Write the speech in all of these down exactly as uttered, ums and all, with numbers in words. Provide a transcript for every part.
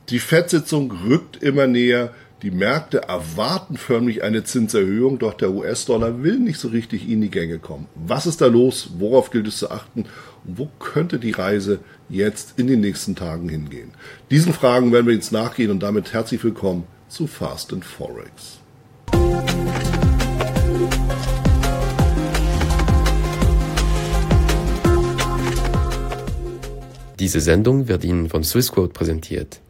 Die Fed-Sitzung rückt immer näher. Die Märkte erwarten förmlich eine Zinserhöhung, doch der U S-Dollar will nicht so richtig in die Gänge kommen. Was ist da los? Worauf gilt es zu achten? Und wo könnte die Reise jetzt in den nächsten Tagen hingehen? Diesen Fragen werden wir jetzt nachgehen und damit herzlich willkommen zu Fast and Forex. Diese Sendung wird Ihnen von Swissquote präsentiert.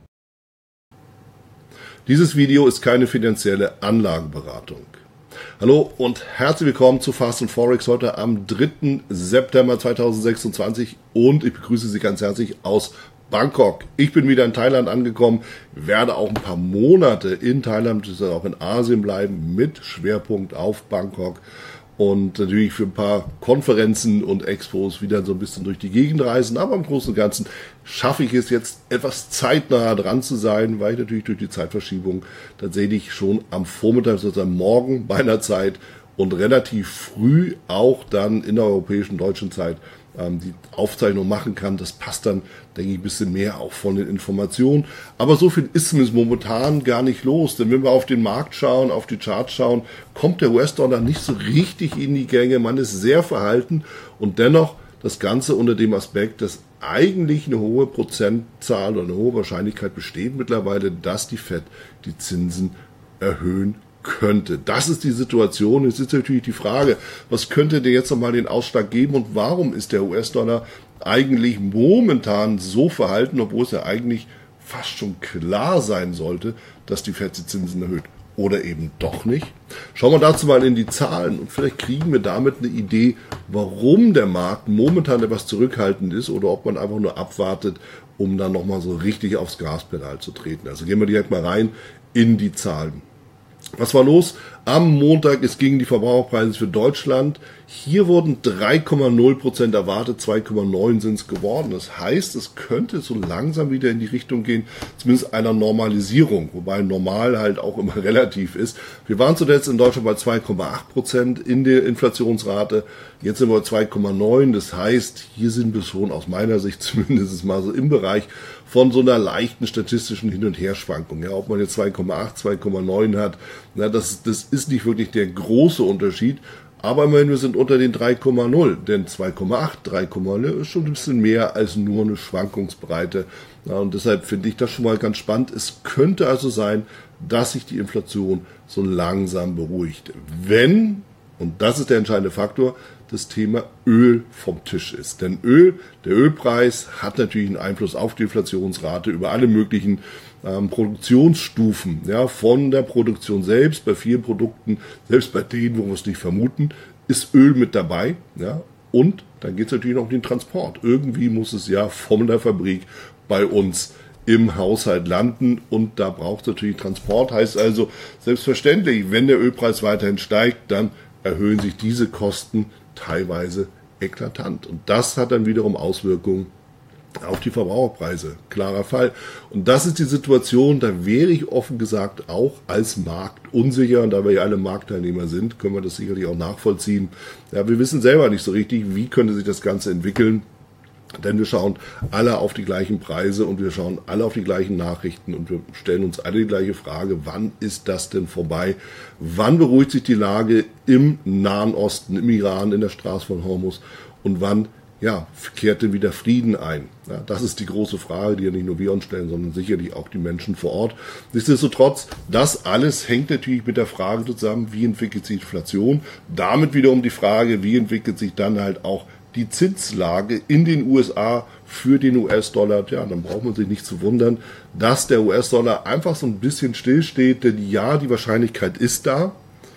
Dieses Video ist keine finanzielle Anlageberatung. Hallo und herzlich willkommen zu Fast and Forex heute am dritten September zweitausendsechsundzwanzig und ich begrüße Sie ganz herzlich aus Bangkok. Ich bin wieder in Thailand angekommen, werde auch ein paar Monate in Thailand, auch in Asien bleiben, mit Schwerpunkt auf Bangkok. Und natürlich für ein paar Konferenzen und Expos wieder so ein bisschen durch die Gegend reisen. Aber im Großen und Ganzen schaffe ich es jetzt etwas zeitnah dran zu sein, weil ich natürlich durch die Zeitverschiebung tatsächlich schon am Vormittag, sozusagen morgen bei einer Zeit und relativ früh auch dann in der europäischen deutschen Zeit ähm, die Aufzeichnung machen kann. Das passt dann, denke ich, ein bisschen mehr auch von den Informationen. Aber so viel ist zumindest momentan gar nicht los. Denn wenn wir auf den Markt schauen, auf die Charts schauen, kommt der U S-Dollar nicht so richtig in die Gänge. Man ist sehr verhalten und dennoch das Ganze unter dem Aspekt, dass eigentlich eine hohe Prozentzahl oder eine hohe Wahrscheinlichkeit besteht mittlerweile, dass die Fed die Zinsen erhöhen könnte. Das ist die Situation. Jetzt ist natürlich die Frage, was könnte dir jetzt nochmal den Ausschlag geben und warum ist der U S-Dollar eigentlich momentan so verhalten, obwohl es ja eigentlich fast schon klar sein sollte, dass die Fed die Zinsen erhöht. Oder eben doch nicht. Schauen wir dazu mal in die Zahlen und vielleicht kriegen wir damit eine Idee, warum der Markt momentan etwas zurückhaltend ist oder ob man einfach nur abwartet, um dann nochmal so richtig aufs Gaspedal zu treten. Also gehen wir direkt mal rein in die Zahlen. Was war los? Am Montag, es gingen die Verbraucherpreise für Deutschland. Hier wurden drei Komma null Prozent erwartet, zwei Komma neun sind es geworden. Das heißt, es könnte so langsam wieder in die Richtung gehen, zumindest einer Normalisierung, wobei normal halt auch immer relativ ist. Wir waren zuletzt in Deutschland bei zwei Komma acht Prozent in der Inflationsrate, jetzt sind wir bei zwei Komma neun. Das heißt, hier sind wir schon aus meiner Sicht zumindest mal so im Bereich von so einer leichten statistischen Hin- und Herschwankung. Ja, ob man jetzt zwei Komma acht, zwei Komma neun hat, na, das, das ist nicht wirklich der große Unterschied. Aber immerhin, wir sind unter den drei Komma null, denn zwei Komma acht, drei Komma null ist schon ein bisschen mehr als nur eine Schwankungsbreite. Ja, und deshalb finde ich das schon mal ganz spannend. Es könnte also sein, dass sich die Inflation so langsam beruhigt. Wenn, und das ist der entscheidende Faktor, das Thema Öl vom Tisch ist. Denn Öl, der Ölpreis hat natürlich einen Einfluss auf die Inflationsrate über alle möglichen ähm, Produktionsstufen. Ja, von der Produktion selbst, bei vielen Produkten, selbst bei denen, wo wir es nicht vermuten, ist Öl mit dabei. Ja, und dann geht es natürlich noch um den Transport. Irgendwie muss es ja von der Fabrik bei uns im Haushalt landen und da braucht es natürlich Transport. Heißt also, selbstverständlich, wenn der Ölpreis weiterhin steigt, dann erhöhen sich diese Kosten teilweise eklatant. Und das hat dann wiederum Auswirkungen auf die Verbraucherpreise. Klarer Fall. Und das ist die Situation, da wäre ich offen gesagt auch als Markt unsicher. Und da wir ja alle Marktteilnehmer sind, können wir das sicherlich auch nachvollziehen. Ja, wir wissen selber nicht so richtig, wie könnte sich das Ganze entwickeln. Denn wir schauen alle auf die gleichen Preise und wir schauen alle auf die gleichen Nachrichten und wir stellen uns alle die gleiche Frage, wann ist das denn vorbei? Wann beruhigt sich die Lage im Nahen Osten, im Iran, in der Straße von Hormuz und wann ja, kehrt denn wieder Frieden ein? Ja, das ist die große Frage, die ja nicht nur wir uns stellen, sondern sicherlich auch die Menschen vor Ort. Nichtsdestotrotz, das alles hängt natürlich mit der Frage zusammen, wie entwickelt sich Inflation? Damit wiederum die Frage, wie entwickelt sich dann halt auch die Zinslage in den U S A für den U S-Dollar, ja, dann braucht man sich nicht zu wundern, dass der U S-Dollar einfach so ein bisschen stillsteht, denn ja, die Wahrscheinlichkeit ist da,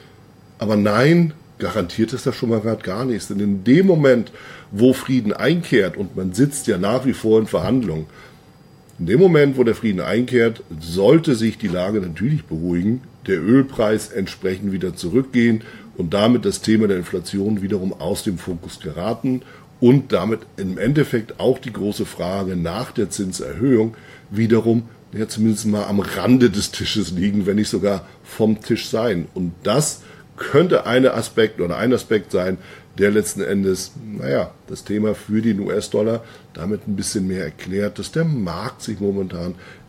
aber nein, garantiert ist das schon mal gerade gar nichts, denn in dem Moment, wo Frieden einkehrt und man sitzt ja nach wie vor in Verhandlungen, in dem Moment, wo der Frieden einkehrt, sollte sich die Lage natürlich beruhigen, der Ölpreis entsprechend wieder zurückgehen und damit das Thema der Inflation wiederum aus dem Fokus geraten und damit im Endeffekt auch die große Frage nach der Zinserhöhung wiederum ja zumindest mal am Rande des Tisches liegen, wenn nicht sogar vom Tisch sein. Und das könnte ein Aspekt oder ein Aspekt sein, der letzten Endes, naja, das Thema für den U S-Dollar damit ein bisschen mehr erklärt, dass der Markt sich momentan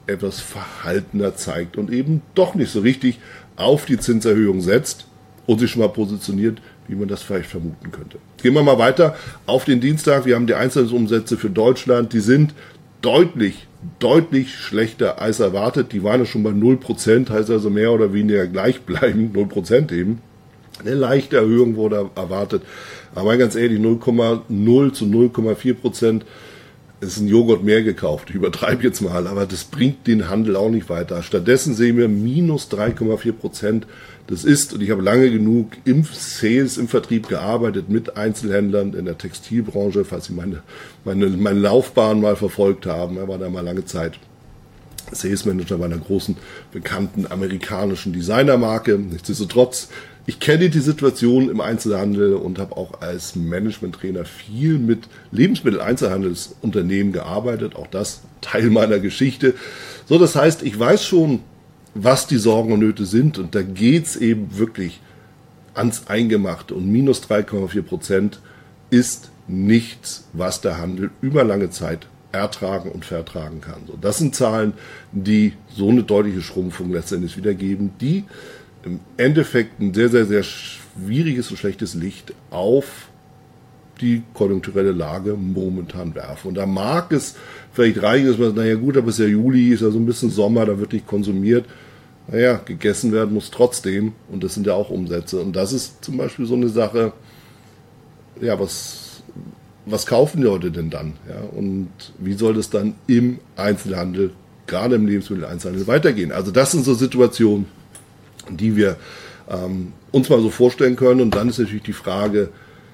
etwas verhaltener zeigt und eben doch nicht so richtig auf die Zinserhöhung setzt und sich schon mal positioniert, wie man das vielleicht vermuten könnte. Gehen wir mal weiter auf den Dienstag. Wir haben die Einzelhandelsumsätze für Deutschland. Die sind deutlich, deutlich schlechter als erwartet. Die waren ja schon bei null Prozent, heißt also mehr oder weniger gleich bleiben, null Prozent eben. Eine leichte Erhöhung wurde erwartet. Aber ganz ehrlich, null Komma null zu null Komma vier Prozent ist ein Joghurt mehr gekauft. Ich übertreibe jetzt mal, aber das bringt den Handel auch nicht weiter. Stattdessen sehen wir minus drei Komma vier Prozent. Das ist, und ich habe lange genug im Sales, im Vertrieb gearbeitet mit Einzelhändlern in der Textilbranche, falls Sie meine, meine, meine Laufbahn mal verfolgt haben. Er war da mal lange Zeit Sales Manager bei einer großen, bekannten amerikanischen Designermarke. Nichtsdestotrotz, ich kenne die Situation im Einzelhandel und habe auch als Management-Trainer viel mit Lebensmittel-Einzelhandelsunternehmen gearbeitet. Auch das Teil meiner Geschichte. So, das heißt, ich weiß schon, was die Sorgen und Nöte sind. Und da geht's eben wirklich ans Eingemachte. Und minus drei Komma vier Prozent ist nichts, was der Handel über lange Zeit ertragen und vertragen kann. So, das sind Zahlen, die so eine deutliche Schrumpfung letztendlich wiedergeben, die im Endeffekt ein sehr, sehr, sehr schwieriges und schlechtes Licht auf die konjunkturelle Lage momentan werfen. Und da mag es vielleicht reichen, dass man, naja gut, aber es ist ja Juli, ist ja so ein bisschen Sommer, da wird nicht konsumiert. Naja, gegessen werden muss trotzdem und das sind ja auch Umsätze. Und das ist zum Beispiel so eine Sache, ja, was, was kaufen die Leute denn dann? Ja, und wie soll das dann im Einzelhandel, gerade im Lebensmitteleinzelhandel, weitergehen? Also das sind so Situationen, die wir ähm, uns mal so vorstellen können. Und dann ist natürlich die Frage,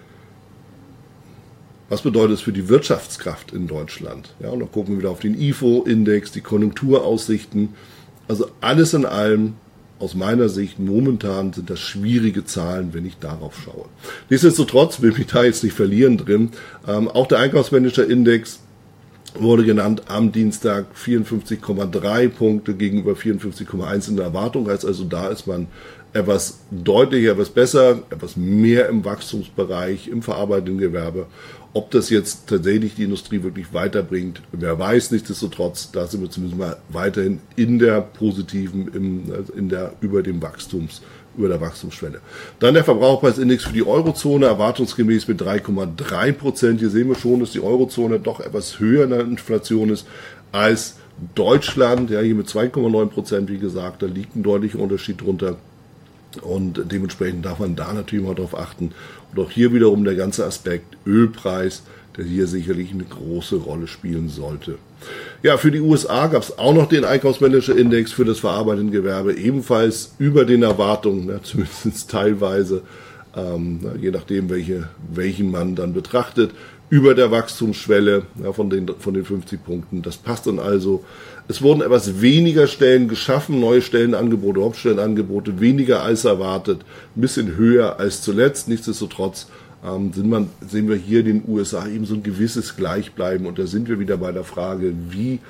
was bedeutet es für die Wirtschaftskraft in Deutschland? Ja, und dann gucken wir wieder auf den I F O-Index, die Konjunkturaussichten. Also alles in allem, aus meiner Sicht, momentan sind das schwierige Zahlen, wenn ich darauf schaue. Nichtsdestotrotz will mich da jetzt nicht verlieren drin. Ähm, auch der Einkaufsmanager-Index wurde genannt am Dienstag, vierundfünfzig Komma drei Punkte gegenüber vierundfünfzig Komma eins in der Erwartung. Heißt also, da ist man etwas deutlicher, etwas besser, etwas mehr im Wachstumsbereich, im verarbeitenden Gewerbe. Ob das jetzt tatsächlich die Industrie wirklich weiterbringt, wer weiß. Nichtsdestotrotz, da sind wir zumindest mal weiterhin in der positiven, im, in der, über dem Wachstums, über der Wachstumsschwelle. Dann der Verbraucherpreisindex für die Eurozone, erwartungsgemäß mit drei Komma drei Prozent. Hier sehen wir schon, dass die Eurozone doch etwas höher in der Inflation ist als Deutschland. Ja, hier mit zwei Komma neun Prozent, wie gesagt, da liegt ein deutlicher Unterschied drunter. Und dementsprechend darf man da natürlich mal drauf achten. Und auch hier wiederum der ganze Aspekt Ölpreis, der hier sicherlich eine große Rolle spielen sollte. Ja, für die U S A gab es auch noch den Einkaufsmanager-Index für das verarbeitende Gewerbe, ebenfalls über den Erwartungen, ja, zumindest teilweise, ähm, je nachdem, welche, welchen man dann betrachtet, über der Wachstumsschwelle, ja, von den, von den fünfzig Punkten. Das passt dann also. Es wurden etwas weniger Stellen geschaffen, neue Stellenangebote, Hauptstellenangebote, weniger als erwartet, ein bisschen höher als zuletzt. Nichtsdestotrotz ähm, sind man, sehen wir hier in den U S A eben so ein gewisses Gleichbleiben. Und da sind wir wieder bei der Frage, wie,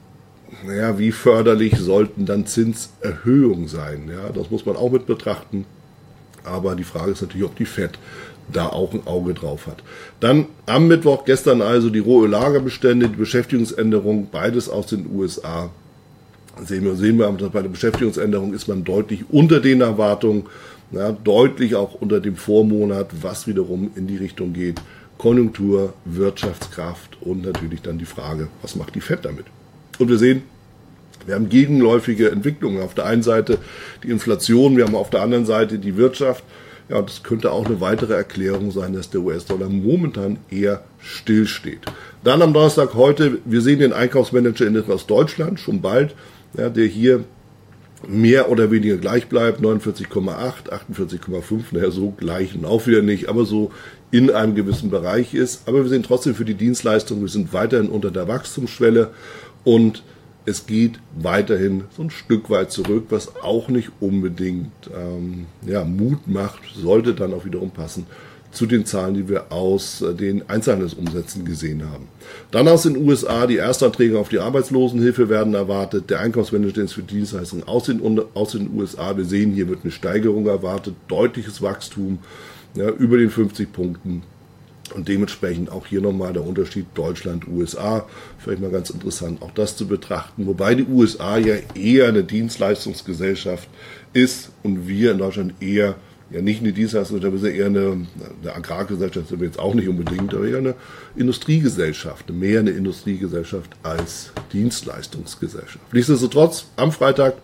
naja, wie förderlich sollten dann Zinserhöhungen sein? Ja, das muss man auch mit betrachten. Aber die Frage ist natürlich, ob die Fed da auch ein Auge drauf hat. Dann am Mittwoch, gestern also, die Rohöllagerbestände, die Beschäftigungsänderung, beides aus den U S A. Sehen wir, sehen wir, bei der Beschäftigungsänderung ist man deutlich unter den Erwartungen, ja, deutlich auch unter dem Vormonat, was wiederum in die Richtung geht. Konjunktur, Wirtschaftskraft und natürlich dann die Frage, was macht die Fed damit? Und wir sehen, wir haben gegenläufige Entwicklungen. Auf der einen Seite die Inflation, wir haben auf der anderen Seite die Wirtschaft. Ja, das könnte auch eine weitere Erklärung sein, dass der U S-Dollar momentan eher stillsteht. Dann am Donnerstag heute, wir sehen den Einkaufsmanager-Index aus Deutschland schon bald, ja, der hier mehr oder weniger gleich bleibt, neunundvierzig Komma acht, achtundvierzig Komma fünf, naja, so gleich und auch wieder nicht, aber so in einem gewissen Bereich ist. Aber wir sehen trotzdem für die Dienstleistungen, wir sind weiterhin unter der Wachstumsschwelle und es geht weiterhin so ein Stück weit zurück, was auch nicht unbedingt ähm, ja, Mut macht, sollte dann auch wiederum passen zu den Zahlen, die wir aus äh, den Einzelhandelsumsätzen gesehen haben. Dann aus den U S A, die Erstanträge auf die Arbeitslosenhilfe werden erwartet, der Einkaufsmanager für Dienstleistungen aus den, aus den U S A, wir sehen, hier wird eine Steigerung erwartet, deutliches Wachstum, ja, über den fünfzig Punkten. Und dementsprechend auch hier nochmal der Unterschied Deutschland-U S A. Vielleicht mal ganz interessant, auch das zu betrachten. Wobei die U S A ja eher eine Dienstleistungsgesellschaft ist und wir in Deutschland eher, ja nicht eine Dienstleistungsgesellschaft, wir sind eher eine, eine Agrargesellschaft, sind wir jetzt auch nicht unbedingt, aber eher eine Industriegesellschaft, mehr eine Industriegesellschaft als Dienstleistungsgesellschaft. Nichtsdestotrotz, am Freitag,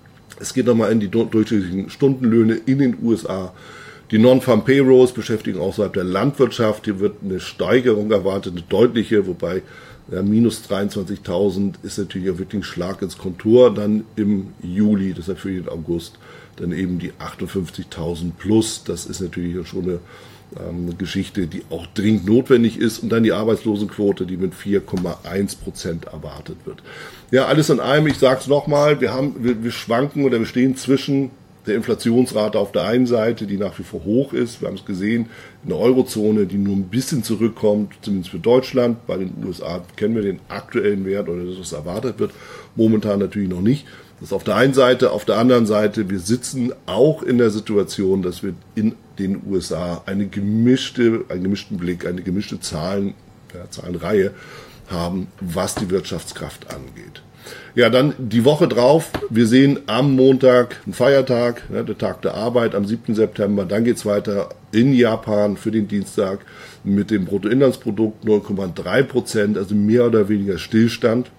es geht nochmal in die durchschnittlichen Stundenlöhne in den U S A. Die Non-Farm Payrolls beschäftigen außerhalb der Landwirtschaft. Hier wird eine Steigerung erwartet, eine deutliche, wobei ja, minus dreiundzwanzigtausend ist natürlich auch wirklich ein Schlag ins Kontor. Dann im Juli, deshalb für den August, dann eben die achtundfünfzigtausend plus. Das ist natürlich schon eine, ähm, eine Geschichte, die auch dringend notwendig ist. Und dann die Arbeitslosenquote, die mit vier Komma eins Prozent erwartet wird. Ja, alles in allem, ich sage es nochmal, wir, haben, wir, wir schwanken oder wir stehen zwischen der Inflationsrate auf der einen Seite, die nach wie vor hoch ist. Wir haben es gesehen, in der Eurozone, die nur ein bisschen zurückkommt, zumindest für Deutschland. Bei den U S A kennen wir den aktuellen Wert oder das, was erwartet wird. Momentan natürlich noch nicht. Das ist auf der einen Seite. Auf der anderen Seite, wir sitzen auch in der Situation, dass wir in den U S A eine gemischte, einen gemischten Blick, eine gemischte Zahlen, ja, Zahlenreihe haben, was die Wirtschaftskraft angeht. Ja, dann die Woche drauf. Wir sehen am Montag einen Feiertag, ja, der Tag der Arbeit am siebten September. Dann geht's weiter in Japan für den Dienstag mit dem Bruttoinlandsprodukt null Komma drei Prozent, also mehr oder weniger Stillstand.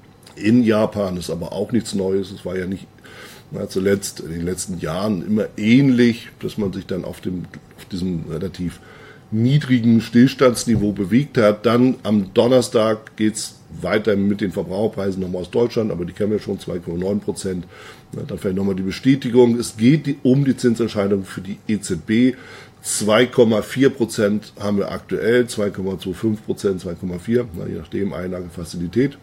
In Japan ist aber auch nichts Neues. Es war ja nicht na, zuletzt in den letzten Jahren immer ähnlich, dass man sich dann auf, dem, auf diesem relativ niedrigen Stillstandsniveau bewegt hat. Dann am Donnerstag geht's weiter mit den Verbraucherpreisen nochmal aus Deutschland, aber die kennen wir schon, zwei Komma neun Prozent. Dann vielleicht nochmal die Bestätigung. Es geht um die Zinsentscheidung für die E Z B. zwei Komma vier Prozent haben wir aktuell, zwei Komma fünfundzwanzig Prozent, zwei Komma vier, je nachdem Einlagefazilität.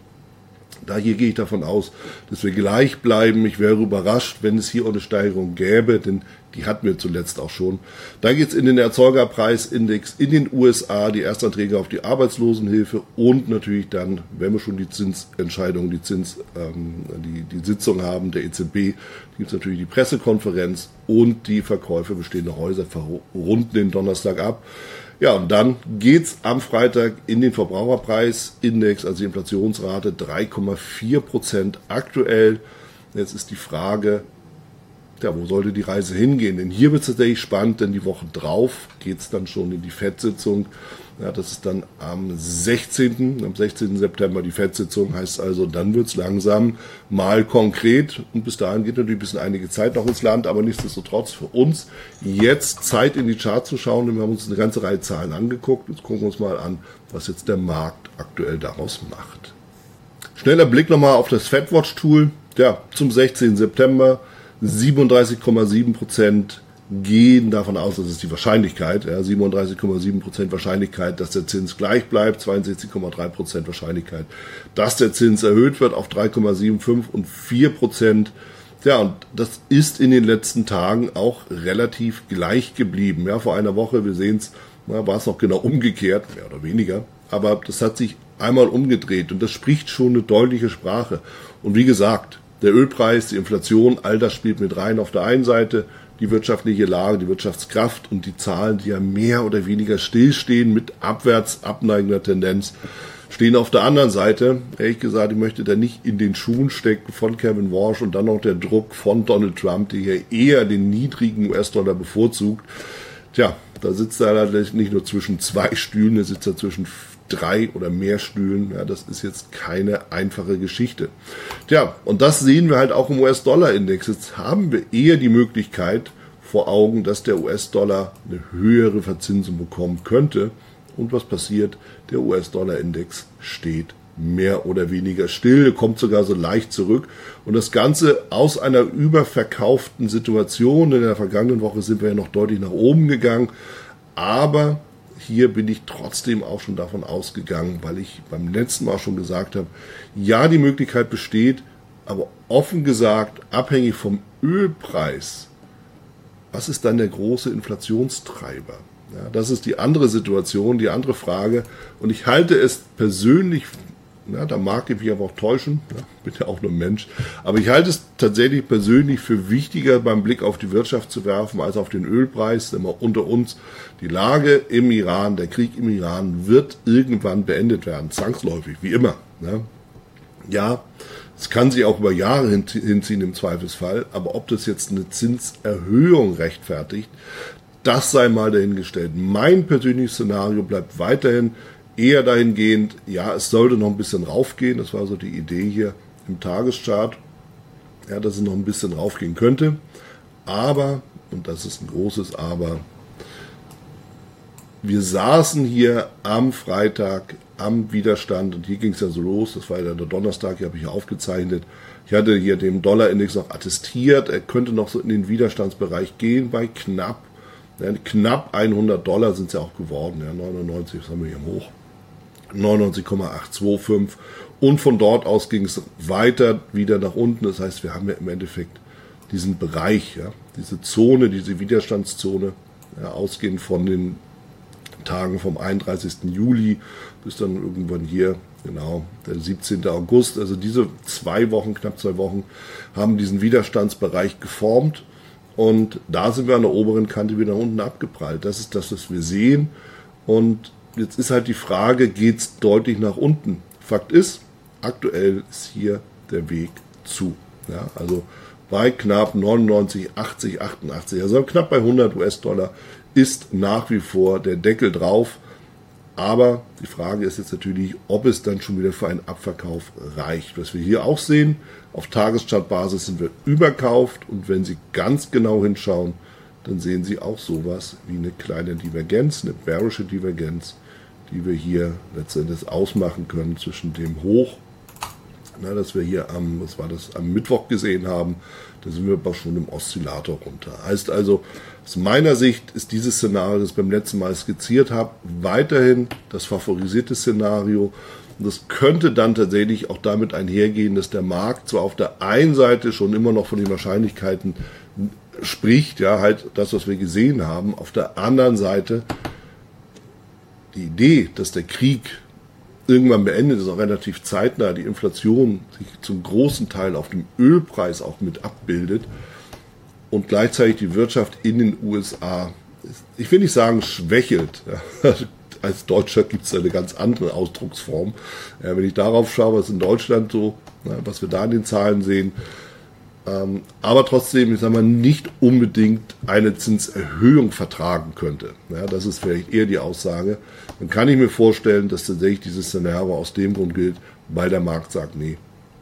Da hier gehe ich davon aus, dass wir gleich bleiben. Ich wäre überrascht, wenn es hier eine Steigerung gäbe, denn die hatten wir zuletzt auch schon. Dann geht es in den Erzeugerpreisindex in den U S A, die Erstanträge auf die Arbeitslosenhilfe und natürlich dann, wenn wir schon die Zinsentscheidung, die Zins, ähm, die, die Sitzung haben der E Z B, gibt es natürlich die Pressekonferenz und die Verkäufe bestehender Häuser runden den Donnerstag ab. Ja, und dann geht's am Freitag in den Verbraucherpreisindex, also die Inflationsrate drei Komma vier Prozent aktuell. Jetzt ist die Frage, ja, wo sollte die Reise hingehen? Denn hier wird es tatsächlich spannend, denn die Woche drauf geht's dann schon in die Fed-Sitzung. Ja, das ist dann am sechzehnten Am sechzehnten September die Fed-Sitzung, heißt also, dann wird's langsam mal konkret. Und bis dahin geht natürlich ein bisschen einige Zeit noch ins Land, aber nichtsdestotrotz für uns jetzt Zeit in die Charts zu schauen. Denn wir haben uns eine ganze Reihe Zahlen angeguckt. Jetzt gucken wir uns mal an, was jetzt der Markt aktuell daraus macht. Schneller Blick nochmal auf das FedWatch-Tool. Ja, zum sechzehnten September siebenunddreißig Komma sieben Prozent gehen davon aus, das ist die Wahrscheinlichkeit, ja, siebenunddreißig Komma sieben Prozent Wahrscheinlichkeit, dass der Zins gleich bleibt, zweiundsechzig Komma drei Prozent Wahrscheinlichkeit, dass der Zins erhöht wird auf drei Komma fünfundsiebzig und vier Prozent. Ja, und das ist in den letzten Tagen auch relativ gleich geblieben. Ja, vor einer Woche, wir sehen es, war es noch genau umgekehrt, mehr oder weniger, aber das hat sich einmal umgedreht und das spricht schon eine deutliche Sprache. Und wie gesagt, der Ölpreis, die Inflation, all das spielt mit rein. Auf der einen Seite die wirtschaftliche Lage, die Wirtschaftskraft und die Zahlen, die ja mehr oder weniger stillstehen mit abwärts abneigender Tendenz, stehen auf der anderen Seite. Ehrlich gesagt, ich möchte da nicht in den Schuhen stecken von Kevin Walsh und dann noch der Druck von Donald Trump, der hier eher den niedrigen U S-Dollar bevorzugt. Tja, da sitzt er nicht nur zwischen zwei Stühlen, er sitzt da zwischen drei oder mehr Stühlen. Ja, das ist jetzt keine einfache Geschichte. Tja, und das sehen wir halt auch im U S-Dollar-Index. Jetzt haben wir eher die Möglichkeit vor Augen, dass der U S-Dollar eine höhere Verzinsung bekommen könnte. Und was passiert? Der U S-Dollar-Index steht mehr oder weniger still, kommt sogar so leicht zurück. Und das Ganze aus einer überverkauften Situation. In der vergangenen Woche sind wir ja noch deutlich nach oben gegangen. Aber hier bin ich trotzdem auch schon davon ausgegangen, weil ich beim letzten Mal schon gesagt habe, ja, die Möglichkeit besteht, aber offen gesagt, abhängig vom Ölpreis, was ist dann der große Inflationstreiber? Ja, das ist die andere Situation, die andere Frage. Und ich halte es persönlich Ja, da mag ich mich aber auch täuschen, ja, bin ja auch nur ein Mensch. Aber ich halte es tatsächlich persönlich für wichtiger, beim Blick auf die Wirtschaft zu werfen, als auf den Ölpreis. Denn mal unter uns, die Lage im Iran, der Krieg im Iran wird irgendwann beendet werden, zwangsläufig, wie immer. Ja, ja, es kann sich auch über Jahre hinziehen im Zweifelsfall, aber ob das jetzt eine Zinserhöhung rechtfertigt, das sei mal dahingestellt. Mein persönliches Szenario bleibt weiterhin eher dahingehend, ja, es sollte noch ein bisschen raufgehen, das war so die Idee hier im Tageschart, ja, dass es noch ein bisschen raufgehen könnte, aber, und das ist ein großes Aber, wir saßen hier am Freitag am Widerstand und hier ging es ja so los, das war ja der Donnerstag, hier habe ich ja aufgezeichnet, ich hatte hier den Dollarindex noch attestiert, er könnte noch so in den Widerstandsbereich gehen bei knapp, ja, knapp hundert Dollar sind es ja auch geworden, ja, neunundneunzig, was haben wir hier im Hoch? neunundneunzig Komma achthundertfünfundzwanzig und von dort aus ging es weiter wieder nach unten. Das heißt, wir haben ja im Endeffekt diesen Bereich, ja, diese Zone, diese Widerstandszone, ja, ausgehend von den Tagen vom einunddreißigsten Juli bis dann irgendwann hier, genau, der siebzehnten August. Also diese zwei Wochen, knapp zwei Wochen, haben diesen Widerstandsbereich geformt und da sind wir an der oberen Kante wieder nach unten abgeprallt. Das ist das, was wir sehen und jetzt ist halt die Frage, geht es deutlich nach unten? Fakt ist, aktuell ist hier der Weg zu. Ja, also bei knapp neunundneunzig, achtzig, achtundachtzig, also knapp bei hundert US-Dollar ist nach wie vor der Deckel drauf. Aber die Frage ist jetzt natürlich, ob es dann schon wieder für einen Abverkauf reicht. Was wir hier auch sehen, auf Tageschartbasis sind wir überkauft und wenn Sie ganz genau hinschauen, dann sehen Sie auch sowas wie eine kleine Divergenz, eine bearische Divergenz, die wir hier letztendlich ausmachen können zwischen dem Hoch, na, das wir hier am, was war das, am Mittwoch gesehen haben, da sind wir aber schon im Oszillator runter. Heißt also, aus meiner Sicht ist dieses Szenario, das ich beim letzten Mal skizziert habe, weiterhin das favorisierte Szenario. Und das könnte dann tatsächlich auch damit einhergehen, dass der Markt zwar auf der einen Seite schon immer noch von den Wahrscheinlichkeiten spricht, ja, halt das, was wir gesehen haben, auf der anderen Seite die Idee, dass der Krieg irgendwann beendet ist, auch relativ zeitnah, die Inflation sich zum großen Teil auf dem Ölpreis auch mit abbildet und gleichzeitig die Wirtschaft in den U S A, ich will nicht sagen schwächelt, ja. Als Deutscher gibt es eine ganz andere Ausdrucksform. Ja, wenn ich darauf schaue, was in Deutschland so, na, was wir da in den Zahlen sehen, ähm, aber trotzdem, ich sage mal, nicht unbedingt eine Zinserhöhung vertragen könnte. Ja, das ist vielleicht eher die Aussage. Dann kann ich mir vorstellen, dass tatsächlich dieses Szenario aus dem Grund gilt, weil der Markt sagt, nee.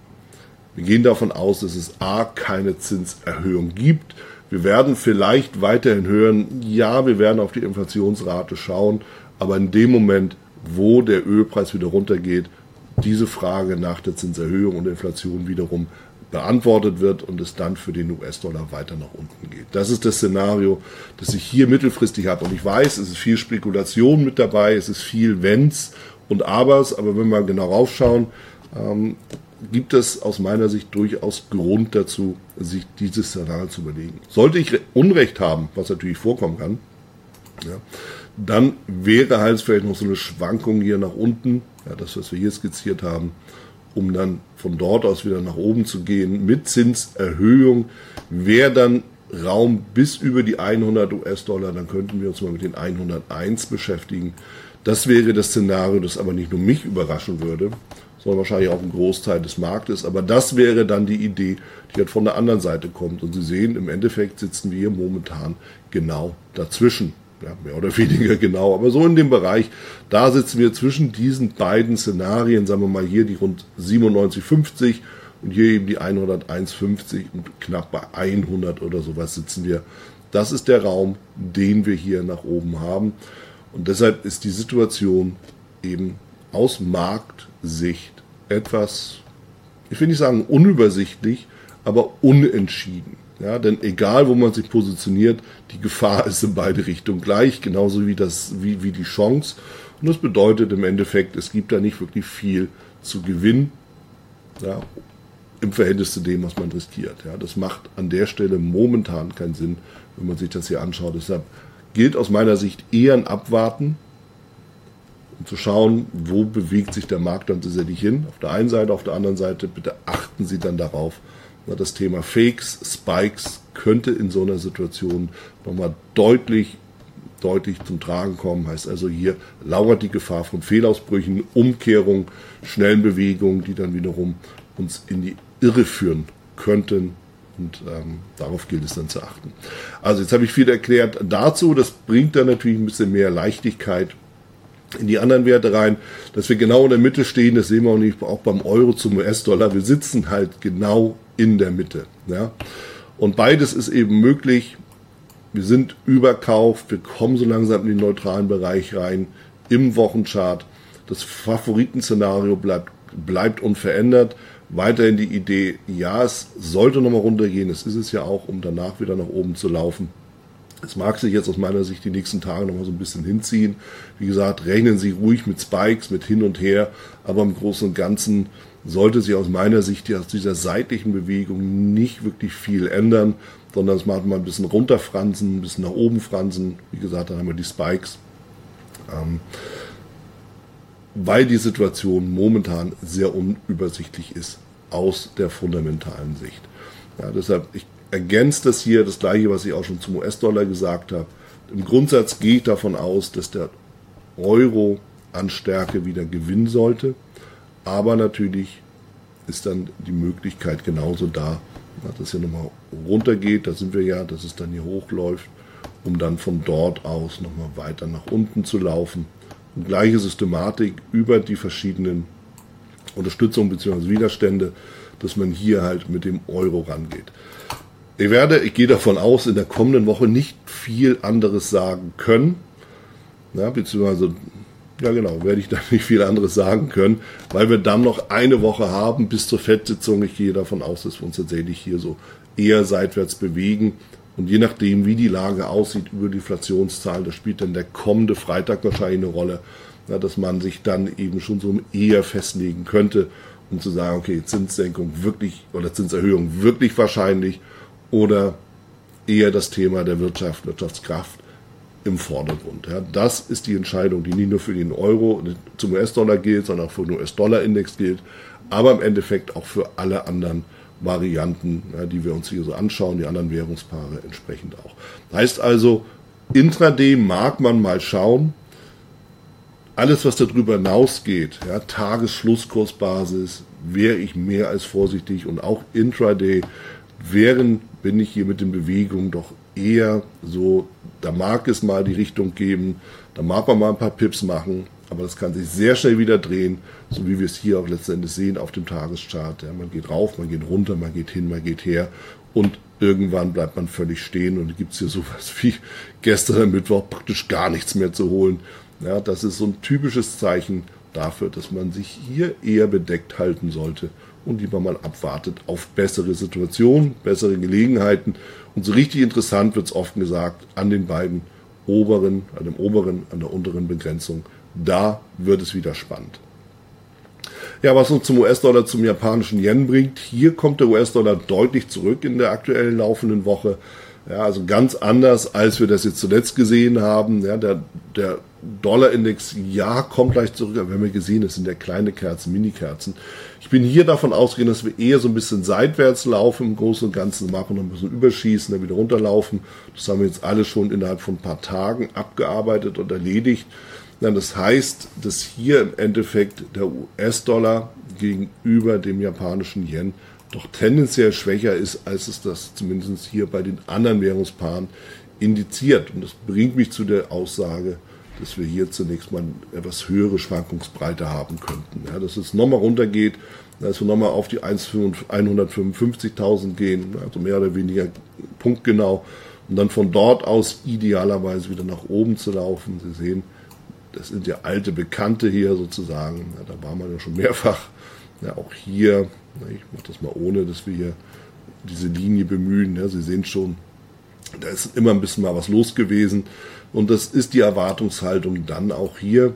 Wir gehen davon aus, dass es A, keine Zinserhöhung gibt. Wir werden vielleicht weiterhin hören, ja, wir werden auf die Inflationsrate schauen, aber in dem Moment, wo der Ölpreis wieder runtergeht, diese Frage nach der Zinserhöhung und der Inflation wiederum beantwortet wird und es dann für den U S-Dollar weiter nach unten geht. Das ist das Szenario, das ich hier mittelfristig habe. Und ich weiß, es ist viel Spekulation mit dabei, es ist viel Wenns und Abers, aber wenn wir genau raufschauen, ähm, gibt es aus meiner Sicht durchaus Grund dazu, sich dieses Szenario zu überlegen. Sollte ich Unrecht haben, was natürlich vorkommen kann, ja, dann wäre halt vielleicht noch so eine Schwankung hier nach unten, ja, das, was wir hier skizziert haben, um dann von dort aus wieder nach oben zu gehen. Mit Zinserhöhung wäre dann Raum bis über die hundert US-Dollar, dann könnten wir uns mal mit den hunderteins beschäftigen. Das wäre das Szenario, das aber nicht nur mich überraschen würde, sondern wahrscheinlich auch einen Großteil des Marktes. Aber das wäre dann die Idee, die halt von der anderen Seite kommt. Und Sie sehen, im Endeffekt sitzen wir momentan genau dazwischen. Ja, mehr oder weniger genau, aber so in dem Bereich, da sitzen wir zwischen diesen beiden Szenarien, sagen wir mal hier die rund siebenundneunzig fünfzig und hier eben die hunderteins fünfzig und knapp bei hundert oder sowas sitzen wir. Das ist der Raum, den wir hier nach oben haben und deshalb ist die Situation eben aus Marktsicht etwas, ich will nicht sagen unübersichtlich, aber unentschieden. Ja, denn egal, wo man sich positioniert, die Gefahr ist in beide Richtungen gleich, genauso wie, das, wie, wie die Chance. Und das bedeutet im Endeffekt, es gibt da nicht wirklich viel zu gewinnen, ja, im Verhältnis zu dem, was man riskiert. Ja, das macht an der Stelle momentan keinen Sinn, wenn man sich das hier anschaut. Deshalb gilt aus meiner Sicht eher ein Abwarten um zu schauen, wo bewegt sich der Markt dann tatsächlich hin. Auf der einen Seite, auf der anderen Seite, bitte achten Sie dann darauf, das Thema Fakes, Spikes könnte in so einer Situation nochmal deutlich, deutlich zum Tragen kommen. Heißt also, hier lauert die Gefahr von Fehlausbrüchen, Umkehrung, schnellen Bewegungen, die dann wiederum uns in die Irre führen könnten. Und ähm, darauf gilt es dann zu achten. Also jetzt habe ich viel erklärt dazu. Das bringt dann natürlich ein bisschen mehr Leichtigkeit in die anderen Werte rein, dass wir genau in der Mitte stehen. Das sehen wir auch nicht, auch beim Euro zum U S-Dollar. Wir sitzen halt genau in der Mitte. Ja? Und beides ist eben möglich. Wir sind überkauft. Wir kommen so langsam in den neutralen Bereich rein im Wochenchart. Das Favoritenszenario bleibt, bleibt unverändert. Weiterhin die Idee, ja, es sollte nochmal runtergehen, es ist es ja auch, um danach wieder nach oben zu laufen. Es mag sich jetzt aus meiner Sicht die nächsten Tage nochmal so ein bisschen hinziehen. Wie gesagt, rechnen Sie ruhig mit Spikes, mit hin und her, aber im Großen und Ganzen sollte sich aus meiner Sicht aus dieser seitlichen Bewegung nicht wirklich viel ändern, sondern es macht mal ein bisschen runterfransen, ein bisschen nach oben fransen. Wie gesagt, dann haben wir die Spikes. Ähm, weil die Situation momentan sehr unübersichtlich ist aus der fundamentalen Sicht. Ja, deshalb, ich ergänze das hier, das gleiche, was ich auch schon zum U S-Dollar gesagt habe. Im Grundsatz gehe ich davon aus, dass der Euro an Stärke wieder gewinnen sollte, aber natürlich ist dann die Möglichkeit genauso da, dass es hier nochmal runtergeht, da sind wir ja, dass es dann hier hochläuft, um dann von dort aus nochmal weiter nach unten zu laufen. Und gleiche Systematik über die verschiedenen Unterstützungen bzw. Widerstände, dass man hier halt mit dem Euro rangeht. Ich werde, ich gehe davon aus, in der kommenden Woche nicht viel anderes sagen können, ja, beziehungsweise, ja genau, werde ich da nicht viel anderes sagen können, weil wir dann noch eine Woche haben bis zur Fed-Sitzung. Ich gehe davon aus, dass wir uns tatsächlich hier so eher seitwärts bewegen. Und je nachdem, wie die Lage aussieht über die Inflationszahlen, das spielt dann der kommende Freitag wahrscheinlich eine Rolle, ja, dass man sich dann eben schon so eher festlegen könnte, um zu sagen, okay, Zinssenkung wirklich oder Zinserhöhung wirklich wahrscheinlich oder eher das Thema der Wirtschaft, Wirtschaftskraft im Vordergrund. Ja, das ist die Entscheidung, die nicht nur für den Euro zum U S-Dollar gilt, sondern auch für den U S-Dollar-Index gilt, aber im Endeffekt auch für alle anderen Varianten, ja, die wir uns hier so anschauen, die anderen Währungspaare entsprechend auch. Heißt also, intraday mag man mal schauen, alles was darüber hinausgeht, ja, Tagesschlusskursbasis, wäre ich mehr als vorsichtig und auch intraday wären, bin ich hier mit den Bewegungen doch eher so, da mag es mal die Richtung geben, da mag man mal ein paar Pips machen, aber das kann sich sehr schnell wieder drehen, so wie wir es hier auch letztendlich sehen auf dem Tageschart. Ja, man geht rauf, man geht runter, man geht hin, man geht her und irgendwann bleibt man völlig stehen und gibt es hier sowas wie gestern am Mittwoch praktisch gar nichts mehr zu holen. Ja, das ist so ein typisches Zeichen dafür, dass man sich hier eher bedeckt halten sollte und lieber mal abwartet auf bessere Situationen, bessere Gelegenheiten. Und so richtig interessant wird es oft gesagt an den beiden oberen, an dem oberen, an der unteren Begrenzung. Da wird es wieder spannend. Ja, was uns zum U S-Dollar, zum japanischen Yen bringt, hier kommt der U S-Dollar deutlich zurück in der aktuellen laufenden Woche. Ja, also ganz anders, als wir das jetzt zuletzt gesehen haben. Ja, der, der Dollar-Index, ja, kommt leicht zurück, aber wir haben ja gesehen, das sind ja kleine Kerzen, Mini-Kerzen. Ich bin hier davon ausgehend, dass wir eher so ein bisschen seitwärts laufen, im Großen und Ganzen machen, noch ein bisschen überschießen, dann wieder runterlaufen. Das haben wir jetzt alle schon innerhalb von ein paar Tagen abgearbeitet und erledigt. Ja, das heißt, dass hier im Endeffekt der U S-Dollar gegenüber dem japanischen Yen doch tendenziell schwächer ist, als es das zumindest hier bei den anderen Währungspaaren indiziert. Und das bringt mich zu der Aussage, dass wir hier zunächst mal eine etwas höhere Schwankungsbreite haben könnten. Ja, dass es nochmal runtergeht, dass wir nochmal auf die hundertfünfundfünfzigtausend gehen, also mehr oder weniger punktgenau, und dann von dort aus idealerweise wieder nach oben zu laufen. Sie sehen, das sind ja alte Bekannte hier sozusagen, ja, da waren wir ja schon mehrfach. Ja, auch hier, ich mache das mal ohne, dass wir hier diese Linie bemühen. Ja, Sie sehen schon, da ist immer ein bisschen mal was los gewesen. Und das ist die Erwartungshaltung dann auch hier.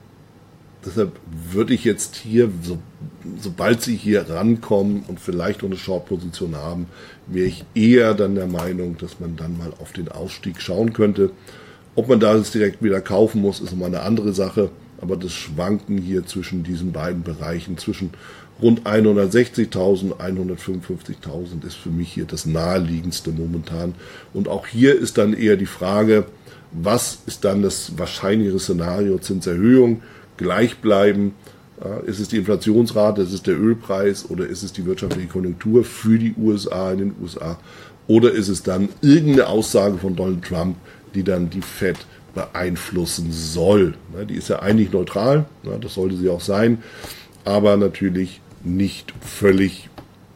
Deshalb würde ich jetzt hier, so, sobald Sie hier rankommen und vielleicht noch eine Short-Position haben, wäre ich eher dann der Meinung, dass man dann mal auf den Ausstieg schauen könnte. Ob man da das direkt wieder kaufen muss, ist nochmal eine andere Sache. aber das Schwanken hier zwischen diesen beiden Bereichen, zwischen rund hundertsechzigtausend und hundertfünfundfünfzigtausend ist für mich hier das naheliegendste momentan. Und auch hier ist dann eher die Frage, was ist dann das wahrscheinlichere Szenario? Zinserhöhung, gleichbleiben? Ist es die Inflationsrate, ist es der Ölpreis oder ist es die wirtschaftliche Konjunktur für die U S A, in den U S A? Oder ist es dann irgendeine Aussage von Donald Trump, die dann die Fed beeinflussen soll? Die ist ja eigentlich neutral, das sollte sie auch sein, aber natürlich nicht völlig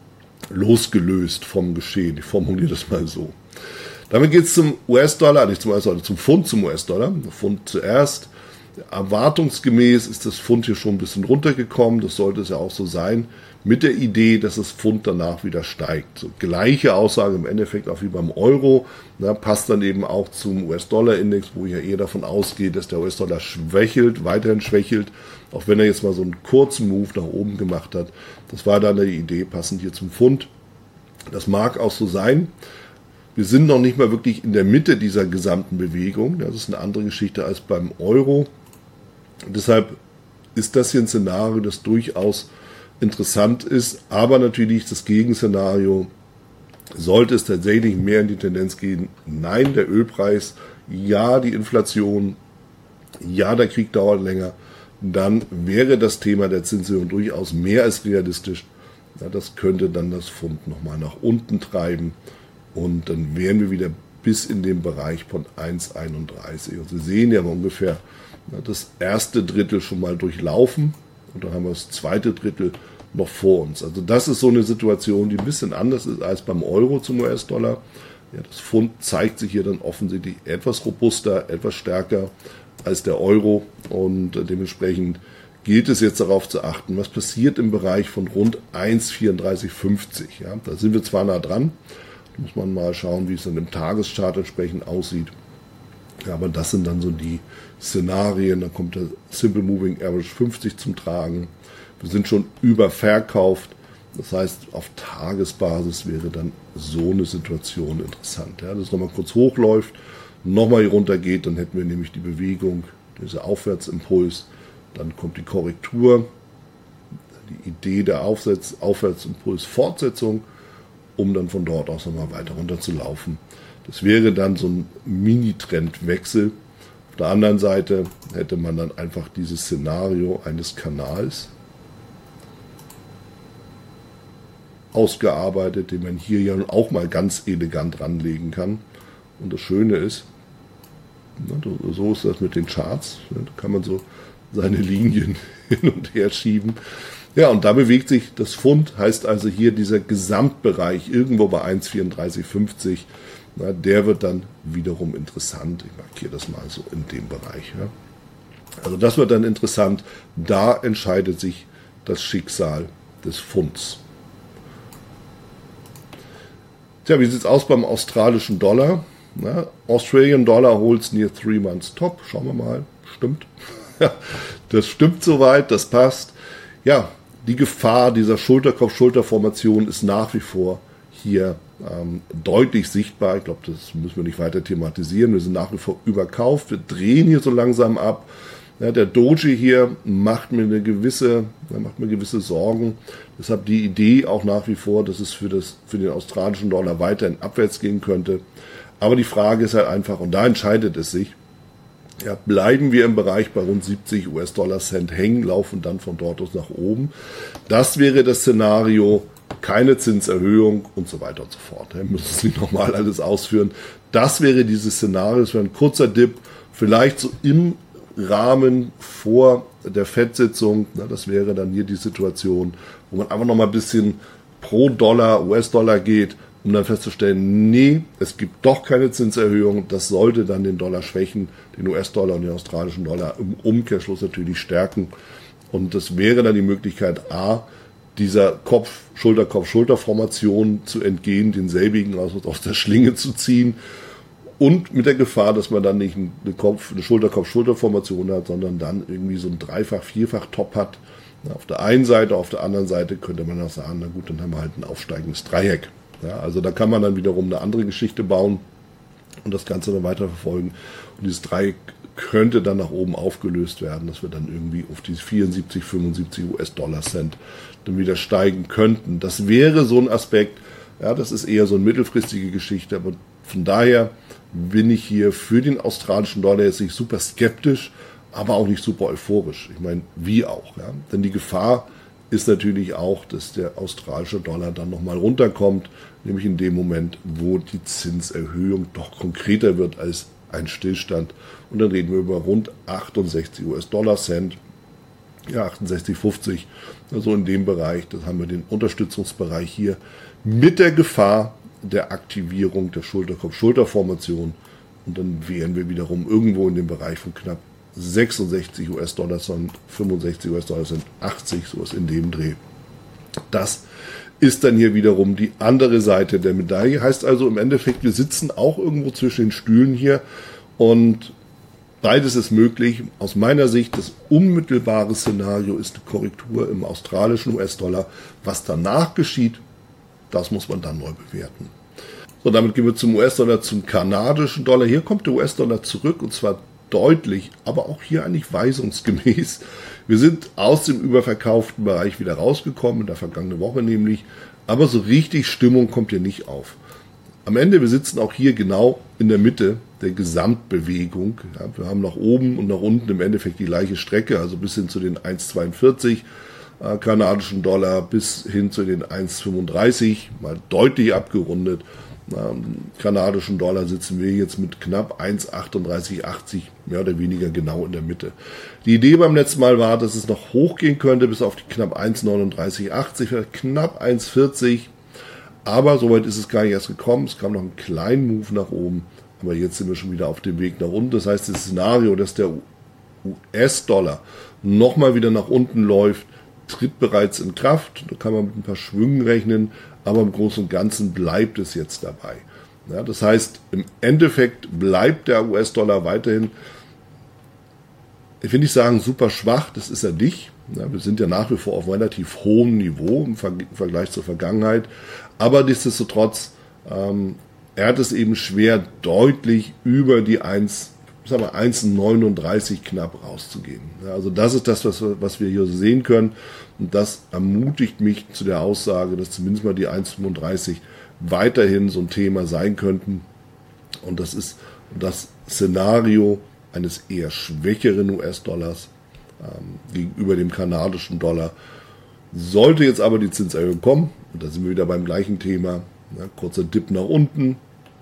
losgelöst vom Geschehen. Ich formuliere das mal so. Damit geht es zum U S-Dollar, nicht zum U S-Dollar, zum Pfund, zum U S-Dollar. Pfund zuerst. Erwartungsgemäß ist das Pfund hier schon ein bisschen runtergekommen, das sollte es ja auch so sein, mit der Idee, dass das Pfund danach wieder steigt. So, gleiche Aussage im Endeffekt auch wie beim Euro, na, passt dann eben auch zum U S-Dollar-Index, wo ich ja eher davon ausgehe, dass der U S-Dollar schwächelt, weiterhin schwächelt, auch wenn er jetzt mal so einen kurzen Move nach oben gemacht hat. Das war dann die Idee, passend hier zum Pfund. Das mag auch so sein. Wir sind noch nicht mal wirklich in der Mitte dieser gesamten Bewegung. Das ist eine andere Geschichte als beim Euro. Und deshalb ist das hier ein Szenario, das durchaus interessant ist, aber natürlich das Gegenszenario, sollte es tatsächlich mehr in die Tendenz gehen, nein, der Ölpreis, ja, die Inflation, ja, der Krieg dauert länger, dann wäre das Thema der Zinserhöhung durchaus mehr als realistisch. Ja, das könnte dann das Pfund nochmal nach unten treiben und dann wären wir wieder bis in den Bereich von eins Komma einunddreißig. Und Sie sehen ja ungefähr das erste Drittel schon mal durchlaufen und dann haben wir das zweite Drittel noch vor uns. Also das ist so eine Situation, die ein bisschen anders ist als beim Euro zum U S-Dollar. Ja, das Pfund zeigt sich hier dann offensichtlich etwas robuster, etwas stärker als der Euro und dementsprechend gilt es jetzt darauf zu achten, was passiert im Bereich von rund eins Komma vierunddreißig fünfzig. Ja, da sind wir zwar nah dran, da muss man mal schauen, wie es dann im Tageschart entsprechend aussieht. Ja, aber das sind dann so die Szenarien, da kommt der Simple Moving Average fünfzig zum Tragen. Wir sind schon überverkauft, das heißt auf Tagesbasis wäre dann so eine Situation interessant. Ja, dass es nochmal kurz hochläuft, nochmal hier runter geht, dann hätten wir nämlich die Bewegung, dieser Aufwärtsimpuls, dann kommt die Korrektur, die Idee der Aufwärts, Aufwärtsimpuls-Fortsetzung, um dann von dort aus nochmal weiter runter zu laufen. Das wäre dann so ein Mini-Trendwechsel. Auf der anderen Seite hätte man dann einfach dieses Szenario eines Kanals ausgearbeitet, den man hier ja auch mal ganz elegant ranlegen kann. Und das Schöne ist, so ist das mit den Charts, da kann man so seine Linien hin und her schieben. Ja, und da bewegt sich das Pfund, heißt also hier dieser Gesamtbereich irgendwo bei eins Komma vierunddreißig fünfzig. Na, der wird dann wiederum interessant. Ich markiere das mal so in dem Bereich. Ja. Also das wird dann interessant. Da entscheidet sich das Schicksal des Pfunds. Tja, wie sieht es aus beim australischen Dollar? Na, Australian Dollar holds near three months top. Schauen wir mal. Stimmt. Das stimmt soweit, das passt. Ja, die Gefahr dieser Schulterkopf-Schulter-Formation ist nach wie vor hier ähm, deutlich sichtbar. Ich glaube, das müssen wir nicht weiter thematisieren. Wir sind nach wie vor überkauft. Wir drehen hier so langsam ab. Ja, der Doji hier macht mir eine gewisse, macht mir gewisse Sorgen. Deshalb die Idee auch nach wie vor, dass es für, das, für den australischen Dollar weiterhin abwärts gehen könnte. Aber die Frage ist halt einfach, und da entscheidet es sich, ja, bleiben wir im Bereich bei rund siebzig U S-Dollar-Cent hängen, laufen dann von dort aus nach oben. Das wäre das Szenario, keine Zinserhöhung und so weiter und so fort. Da müssen Sie nochmal alles ausführen. Das wäre dieses Szenario, das wäre ein kurzer Dip, vielleicht so im Rahmen vor der Fed-Sitzung. Das wäre dann hier die Situation, wo man einfach nochmal ein bisschen pro Dollar, U S-Dollar geht, um dann festzustellen, nee, es gibt doch keine Zinserhöhung. Das sollte dann den Dollar schwächen, den U S-Dollar und den australischen Dollar im Umkehrschluss natürlich stärken. Und das wäre dann die Möglichkeit, a, dieser Kopf, Schulter-Kopf-Schulter-Formation zu entgehen, denselbigen aus, aus der Schlinge zu ziehen und mit der Gefahr, dass man dann nicht eine, Kopf, eine Schulter-Kopf-Schulter-Formation hat, sondern dann irgendwie so ein Dreifach-, Vierfach-Top hat. Auf der einen Seite, auf der anderen Seite könnte man auch sagen, na gut, dann haben wir halt ein aufsteigendes Dreieck. Ja, also da kann man dann wiederum eine andere Geschichte bauen und das Ganze dann weiter verfolgen. Und dieses Dreieck könnte dann nach oben aufgelöst werden, dass wir dann irgendwie auf die vierundsiebzig, fünfundsiebzig US-Dollar-Cent dann wieder steigen könnten. Das wäre so ein Aspekt, ja, das ist eher so eine mittelfristige Geschichte, aber von daher bin ich hier für den australischen Dollar jetzt nicht super skeptisch, aber auch nicht super euphorisch. Ich meine, wie auch. Ja? Denn die Gefahr ist natürlich auch, dass der australische Dollar dann nochmal runterkommt, nämlich in dem Moment, wo die Zinserhöhung doch konkreter wird als ein Stillstand. Und dann reden wir über rund achtundsechzig US-Dollar-Cent, ja achtundsechzig fünfzig, also in dem Bereich, das haben wir den Unterstützungsbereich hier mit der Gefahr der Aktivierung der Schulterkopf-Schulterformation und dann wären wir wiederum irgendwo in dem Bereich von knapp sechsundsechzig US-Dollar-Cent, fünfundsechzig US-Dollar-Cent, achtzig, sowas in dem Dreh. Das ist dann hier wiederum die andere Seite der Medaille. Heißt also im Endeffekt, wir sitzen auch irgendwo zwischen den Stühlen hier und beides ist möglich. Aus meiner Sicht, das unmittelbare Szenario ist eine Korrektur im australischen U S-Dollar. Was danach geschieht, das muss man dann neu bewerten. So, damit gehen wir zum U S-Dollar, zum kanadischen Dollar. Hier kommt der U S-Dollar zurück und zwar deutlich, aber auch hier eigentlich weisungsgemäß. Wir sind aus dem überverkauften Bereich wieder rausgekommen, in der vergangenen Woche nämlich, aber so richtig Stimmung kommt hier nicht auf. Am Ende, wir sitzen auch hier genau in der Mitte der Gesamtbewegung. Ja, wir haben nach oben und nach unten im Endeffekt die gleiche Strecke, also bis hin zu den eins Komma zweiundvierzig äh, kanadischen Dollar, bis hin zu den eins Komma fünfunddreißig, mal deutlich abgerundet. Ähm, kanadischen Dollar sitzen wir jetzt mit knapp eins Komma achtunddreißig achtzig, mehr oder weniger genau in der Mitte. Die Idee beim letzten Mal war, dass es noch hochgehen könnte bis auf die knapp eins Komma neununddreißig achtzig, knapp eins Komma vierzig, aber soweit ist es gar nicht erst gekommen. Es kam noch einen kleinen Move nach oben, aber jetzt sind wir schon wieder auf dem Weg nach unten. Das heißt, das Szenario, dass der U S-Dollar nochmal wieder nach unten läuft, tritt bereits in Kraft. Da kann man mit ein paar Schwüngen rechnen, aber im Großen und Ganzen bleibt es jetzt dabei. Ja, das heißt, im Endeffekt bleibt der U S-Dollar weiterhin, ich will nicht sagen super schwach, das ist er nicht. Ja, wir sind ja nach wie vor auf relativ hohem Niveau im, Ver im Vergleich zur Vergangenheit, aber nichtsdestotrotz, ähm, er hat es eben schwer, deutlich über die eins Komma neununddreißig knapp rauszugehen. Ja, also das ist das, was wir, was wir hier sehen können. Und das ermutigt mich zu der Aussage, dass zumindest mal die eins Komma fünfunddreißig weiterhin so ein Thema sein könnten. Und das ist das Szenario eines eher schwächeren U S-Dollars ähm, gegenüber dem kanadischen Dollar. Sollte jetzt aber die Zinserhöhung kommen, und da sind wir wieder beim gleichen Thema, ja, kurzer Dip nach unten,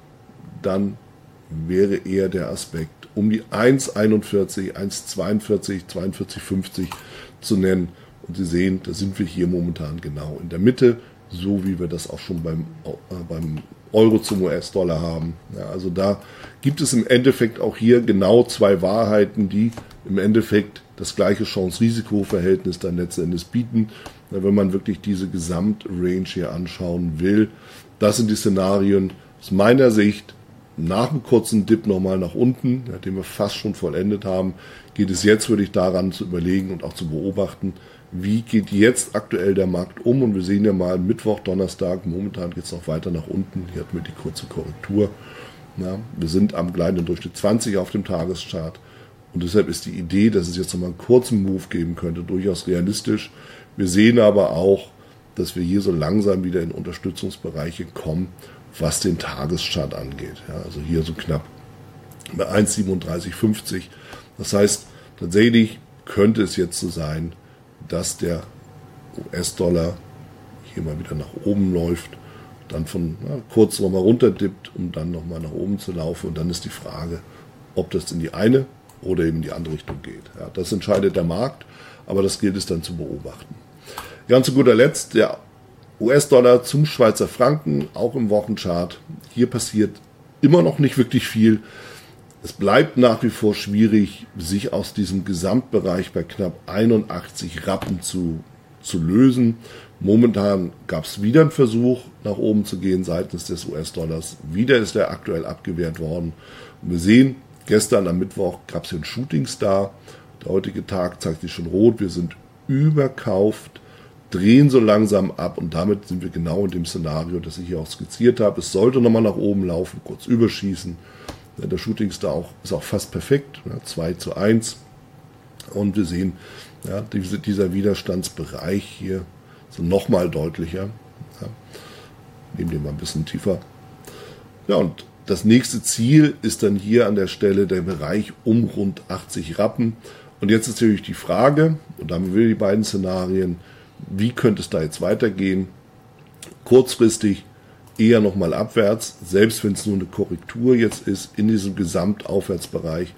dann wäre eher der Aspekt um die eins Komma einundvierzig, eins Komma zweiundvierzig, zweiundvierzig Komma fünfzig zu nennen. Und Sie sehen, da sind wir hier momentan genau in der Mitte, so wie wir das auch schon beim, äh, beim Euro zum U S-Dollar haben. Ja, also da gibt es im Endeffekt auch hier genau zwei Wahrheiten, die im Endeffekt das gleiche Chance-Risiko-Verhältnis dann letzten Endes bieten. Ja, wenn man wirklich diese Gesamtrange hier anschauen will, das sind die Szenarien aus meiner Sicht. Nach einem kurzen Dip nochmal nach unten, ja, den wir fast schon vollendet haben, geht es jetzt wirklich daran zu überlegen und auch zu beobachten, wie geht jetzt aktuell der Markt um. Und wir sehen ja mal Mittwoch, Donnerstag, momentan geht es noch weiter nach unten. Hier hatten wir die kurze Korrektur. Ja, wir sind am gleitenden Durchschnitt zwanzig auf dem Tageschart. Und deshalb ist die Idee, dass es jetzt nochmal einen kurzen Move geben könnte, durchaus realistisch. Wir sehen aber auch, dass wir hier so langsam wieder in Unterstützungsbereiche kommen, was den Tageschart angeht. Ja, also hier so knapp bei eins Komma siebenunddreißig fünfzig. Das heißt, tatsächlich könnte es jetzt so sein, dass der U S-Dollar hier mal wieder nach oben läuft, dann von na, kurz nochmal runterdippt, um dann nochmal nach oben zu laufen. Und dann ist die Frage, ob das in die eine oder eben in die andere Richtung geht. Ja, das entscheidet der Markt, aber das gilt es dann zu beobachten. Ja, und zu guter Letzt der U S-Dollar zum Schweizer Franken, auch im Wochenchart. Hier passiert immer noch nicht wirklich viel. Es bleibt nach wie vor schwierig, sich aus diesem Gesamtbereich bei knapp einundachtzig Rappen zu, zu lösen. Momentan gab es wieder einen Versuch, nach oben zu gehen seitens des U S-Dollars. Wieder ist er aktuell abgewehrt worden. Und wir sehen, gestern am Mittwoch gab es hier einen Shooting Star. Der heutige Tag zeigt sich schon rot. Wir sind überkauft, drehen so langsam ab und damit sind wir genau in dem Szenario, das ich hier auch skizziert habe. Es sollte nochmal nach oben laufen, kurz überschießen Der Shooting Star auch, ist auch fast perfekt, ja, zwei zu eins. Und wir sehen, ja, diese, dieser Widerstandsbereich hier so nochmal deutlicher. Ja. Nehmen den mal ein bisschen tiefer. Ja, und das nächste Ziel ist dann hier an der Stelle der Bereich um rund achtzig Rappen. Und jetzt ist natürlich die Frage, und da haben wir die beiden Szenarien, wie könnte es da jetzt weitergehen? Kurzfristig eher nochmal abwärts, selbst wenn es nur eine Korrektur jetzt ist, in diesem Gesamtaufwärtsbereich,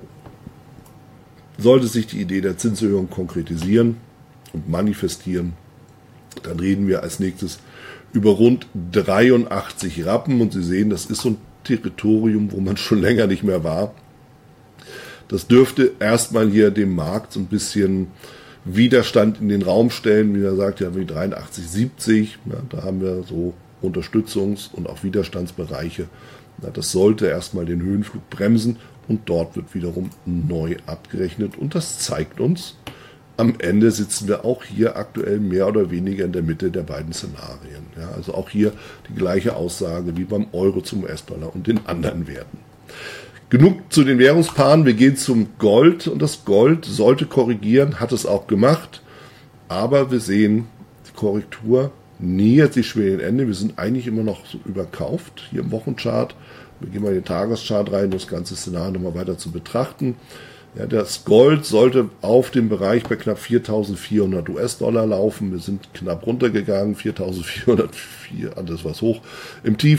sollte sich die Idee der Zinserhöhung konkretisieren und manifestieren, dann reden wir als nächstes über rund dreiundachtzig Rappen. Und Sie sehen, das ist so ein Territorium, wo man schon länger nicht mehr war. Das dürfte erstmal hier dem Markt so ein bisschen Widerstand in den Raum stellen, wie er sagt, ja, wie dreiundachtzig siebzig, ja, da haben wir so Unterstützungs- und auch Widerstandsbereiche. Ja, das sollte erstmal den Höhenflug bremsen und dort wird wiederum neu abgerechnet. Und das zeigt uns, am Ende sitzen wir auch hier aktuell mehr oder weniger in der Mitte der beiden Szenarien. Ja, also auch hier die gleiche Aussage wie beim Euro zum U S-Dollar und den anderen Werten. Genug zu den Währungspaaren, wir gehen zum Gold und das Gold sollte korrigieren, hat es auch gemacht, aber wir sehen, die Korrektur nähert sich schwer dem Ende, wir sind eigentlich immer noch so überkauft hier im Wochenchart. Wir gehen mal in den Tageschart rein, um das ganze Szenario nochmal weiter zu betrachten. Ja, das Gold sollte auf dem Bereich bei knapp viertausendvierhundert US-Dollar laufen. Wir sind knapp runtergegangen, viertausendvierhundertvier, das war hoch. Im Tief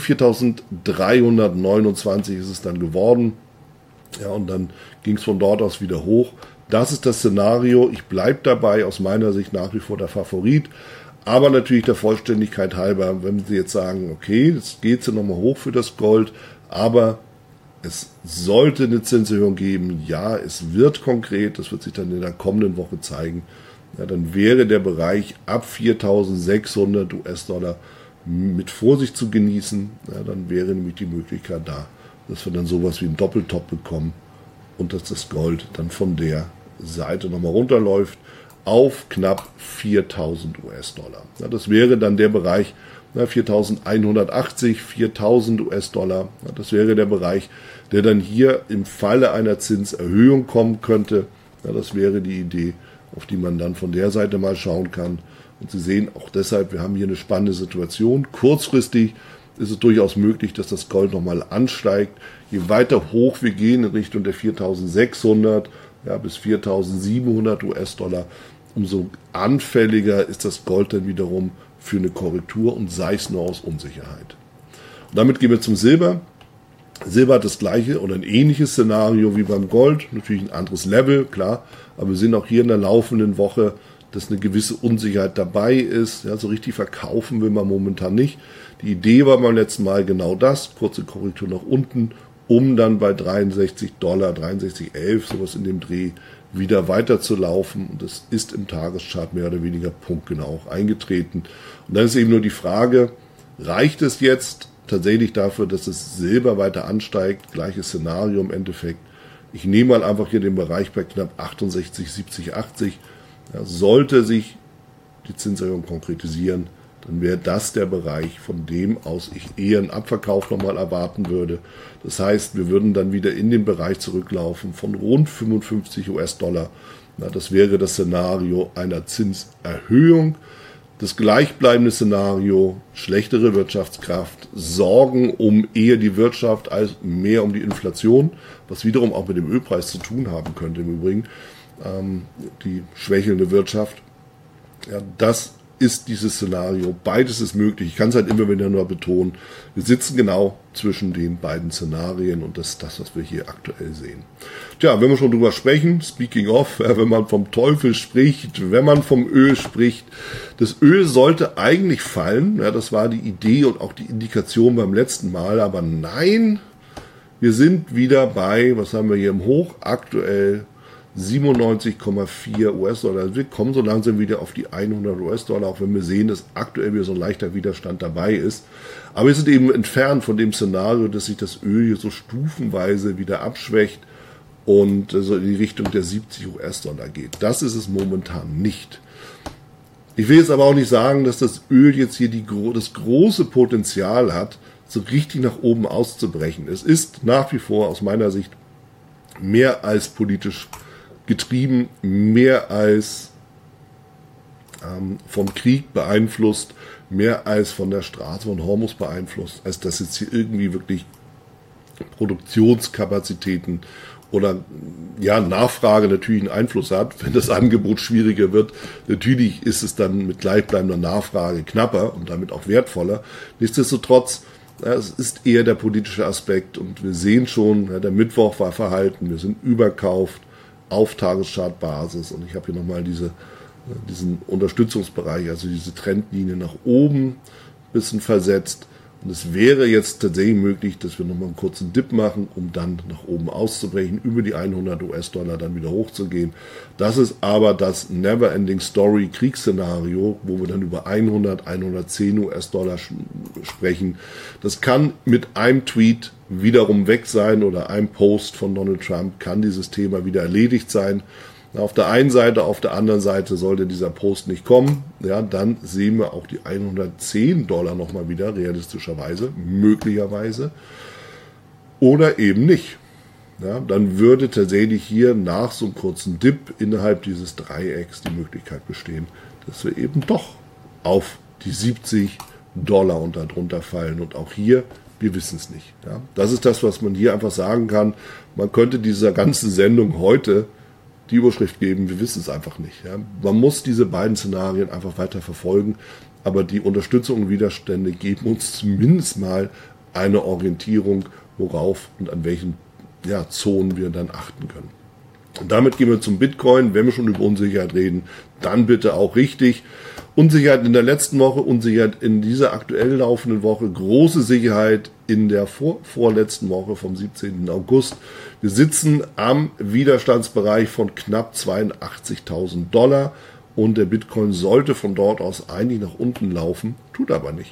viertausenddreihundertneunundzwanzig ist es dann geworden. Ja, und dann ging es von dort aus wieder hoch. Das ist das Szenario. Ich bleibe dabei, aus meiner Sicht nach wie vor der Favorit. Aber natürlich der Vollständigkeit halber, wenn Sie jetzt sagen, okay, jetzt geht es ja nochmal hoch für das Gold, aber es sollte eine Zinserhöhung geben, ja, es wird konkret, das wird sich dann in der kommenden Woche zeigen, ja, dann wäre der Bereich ab viertausendsechshundert US-Dollar mit Vorsicht zu genießen, ja, dann wäre nämlich die Möglichkeit da, dass wir dann sowas wie einen Doppeltop bekommen und dass das Gold dann von der Seite nochmal runterläuft auf knapp viertausend US-Dollar. Ja, das wäre dann der Bereich, na, viertausendeinhundertachtzig, viertausend US-Dollar. Ja, das wäre der Bereich, der dann hier im Falle einer Zinserhöhung kommen könnte. Ja, das wäre die Idee, auf die man dann von der Seite mal schauen kann. Und Sie sehen auch deshalb, wir haben hier eine spannende Situation. Kurzfristig ist es durchaus möglich, dass das Gold nochmal ansteigt. Je weiter hoch wir gehen in Richtung der viertausendsechshundert, ja, bis viertausendsiebenhundert US-Dollar, umso anfälliger ist das Gold dann wiederum für eine Korrektur und sei es nur aus Unsicherheit. Und damit gehen wir zum Silber. Silber hat das gleiche oder ein ähnliches Szenario wie beim Gold, natürlich ein anderes Level, klar, aber wir sehen auch hier in der laufenden Woche, dass eine gewisse Unsicherheit dabei ist. Ja, so richtig verkaufen will man momentan nicht. Die Idee war beim letzten Mal genau das, kurze Korrektur nach unten, um dann bei dreiundsechzig Dollar, dreiundsechzig Komma elf, sowas in dem Dreh, wieder weiter zu laufen. Und das ist im Tageschart mehr oder weniger punktgenau auch eingetreten. Und dann ist eben nur die Frage, reicht es jetzt tatsächlich dafür, dass das Silber weiter ansteigt? Gleiches Szenario im Endeffekt. Ich nehme mal einfach hier den Bereich bei knapp achtundsechzig, siebzig, achtzig. Ja, sollte sich die Zinserhöhung konkretisieren, dann wäre das der Bereich, von dem aus ich eher einen Abverkauf nochmal erwarten würde. Das heißt, wir würden dann wieder in den Bereich zurücklaufen von rund fünfundfünfzig US-Dollar. Na, das wäre das Szenario einer Zinserhöhung. Das gleichbleibende Szenario, schlechtere Wirtschaftskraft, Sorgen um eher die Wirtschaft als mehr um die Inflation, was wiederum auch mit dem Ölpreis zu tun haben könnte im Übrigen, ähm, die schwächelnde Wirtschaft. Ja, das ist dieses Szenario. Beides ist möglich. Ich kann es halt immer wieder nur betonen. Wir sitzen genau zwischen den beiden Szenarien und das ist das, was wir hier aktuell sehen. Tja, wenn wir schon drüber sprechen, speaking of, wenn man vom Teufel spricht, wenn man vom Öl spricht, das Öl sollte eigentlich fallen. Ja, das war die Idee und auch die Indikation beim letzten Mal, aber nein, wir sind wieder bei, was haben wir hier im Hoch, aktuell siebenundneunzig Komma vier US-Dollar. Also wir kommen so langsam wieder auf die hundert US-Dollar, auch wenn wir sehen, dass aktuell wieder so ein leichter Widerstand dabei ist. Aber wir sind eben entfernt von dem Szenario, dass sich das Öl hier so stufenweise wieder abschwächt und so in die Richtung der siebzig US-Dollar geht. Das ist es momentan nicht. Ich will jetzt aber auch nicht sagen, dass das Öl jetzt hier die, das große Potenzial hat, so richtig nach oben auszubrechen. Es ist nach wie vor aus meiner Sicht mehr als politisch getrieben, mehr als ähm, vom Krieg beeinflusst, mehr als von der Straße von Hormuz beeinflusst, als dass jetzt hier irgendwie wirklich Produktionskapazitäten oder ja, Nachfrage natürlich einen Einfluss hat. Wenn das Angebot schwieriger wird, natürlich ist es dann mit gleichbleibender Nachfrage knapper und damit auch wertvoller. Nichtsdestotrotz, ja, es ist eher der politische Aspekt und wir sehen schon, ja, der Mittwoch war verhalten, wir sind überkauft auf Tageschartbasis und ich habe hier nochmal diese, diesen Unterstützungsbereich, also diese Trendlinie nach oben ein bisschen versetzt. Und es wäre jetzt tatsächlich möglich, dass wir nochmal einen kurzen Dip machen, um dann nach oben auszubrechen, über die hundert US-Dollar dann wieder hochzugehen. Das ist aber das Never-Ending Story Kriegsszenario, wo wir dann über hundert, hundertzehn US-Dollar sprechen. Das kann mit einem Tweet wiederum weg sein oder einem Post von Donald Trump kann dieses Thema wieder erledigt sein. Auf der einen Seite, auf der anderen Seite sollte dieser Post nicht kommen, ja, dann sehen wir auch die hundertzehn Dollar nochmal wieder, realistischerweise, möglicherweise, oder eben nicht. Ja, dann würde tatsächlich hier nach so einem kurzen Dip innerhalb dieses Dreiecks die Möglichkeit bestehen, dass wir eben doch auf die siebzig Dollar und darunter fallen. Und auch hier, wir wissen es nicht. Ja. Das ist das, was man hier einfach sagen kann. Man könnte dieser ganzen Sendung heute die Überschrift geben, wir wissen es einfach nicht. Ja. Man muss diese beiden Szenarien einfach weiter verfolgen, aber die Unterstützung und Widerstände geben uns zumindest mal eine Orientierung, worauf und an welchen ja, Zonen wir dann achten können. Und damit gehen wir zum Bitcoin. Wenn wir schon über Unsicherheit reden, dann bitte auch richtig. Unsicherheit in der letzten Woche, Unsicherheit in dieser aktuell laufenden Woche, große Sicherheit in der vor, vorletzten Woche vom siebzehnten August. Wir sitzen am Widerstandsbereich von knapp zweiundachtzigtausend Dollar und der Bitcoin sollte von dort aus eigentlich nach unten laufen, tut aber nicht.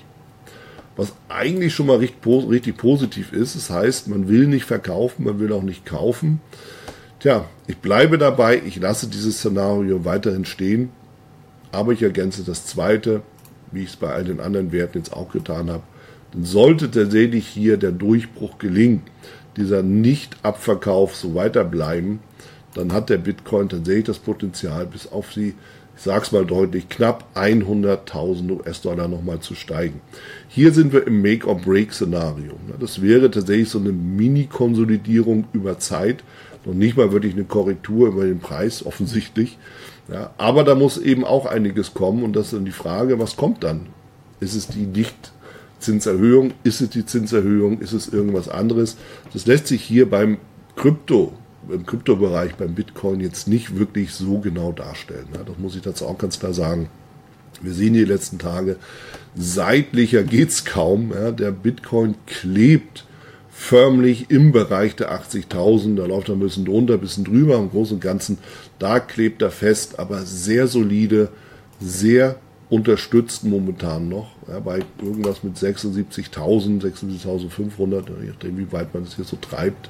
Was eigentlich schon mal richtig, richtig positiv ist, das heißt, man will nicht verkaufen, man will auch nicht kaufen. Tja, ich bleibe dabei, ich lasse dieses Szenario weiterhin stehen, aber ich ergänze das zweite, wie ich es bei all den anderen Werten jetzt auch getan habe. Dann sollte tatsächlich hier der Durchbruch gelingen, dieser Nicht-Abverkauf so weiter bleiben, dann hat der Bitcoin tatsächlich das Potenzial, bis auf die, ich sage es mal deutlich, knapp hunderttausend US-Dollar nochmal zu steigen. Hier sind wir im Make-or-Break-Szenario. Das wäre tatsächlich so eine Mini-Konsolidierung über Zeit, noch nicht mal wirklich eine Korrektur über den Preis, offensichtlich. Ja, aber da muss eben auch einiges kommen und das ist dann die Frage, was kommt dann? Ist es die Nicht-Zinserhöhung? Ist es die Zinserhöhung? Ist es irgendwas anderes? Das lässt sich hier beim Krypto, im Kryptobereich, beim Bitcoin jetzt nicht wirklich so genau darstellen. Ja, das muss ich dazu auch ganz klar sagen. Wir sehen die letzten Tage, seitlicher geht's kaum. Ja, der Bitcoin klebt förmlich im Bereich der achtzigtausend, da läuft er ein bisschen drunter, ein bisschen drüber, im Großen und Ganzen, da klebt er fest, aber sehr solide, sehr unterstützt momentan noch, ja, bei irgendwas mit sechsundsiebzigtausend, sechsundsiebzigtausendfünfhundert, je nachdem wie weit man es hier so treibt.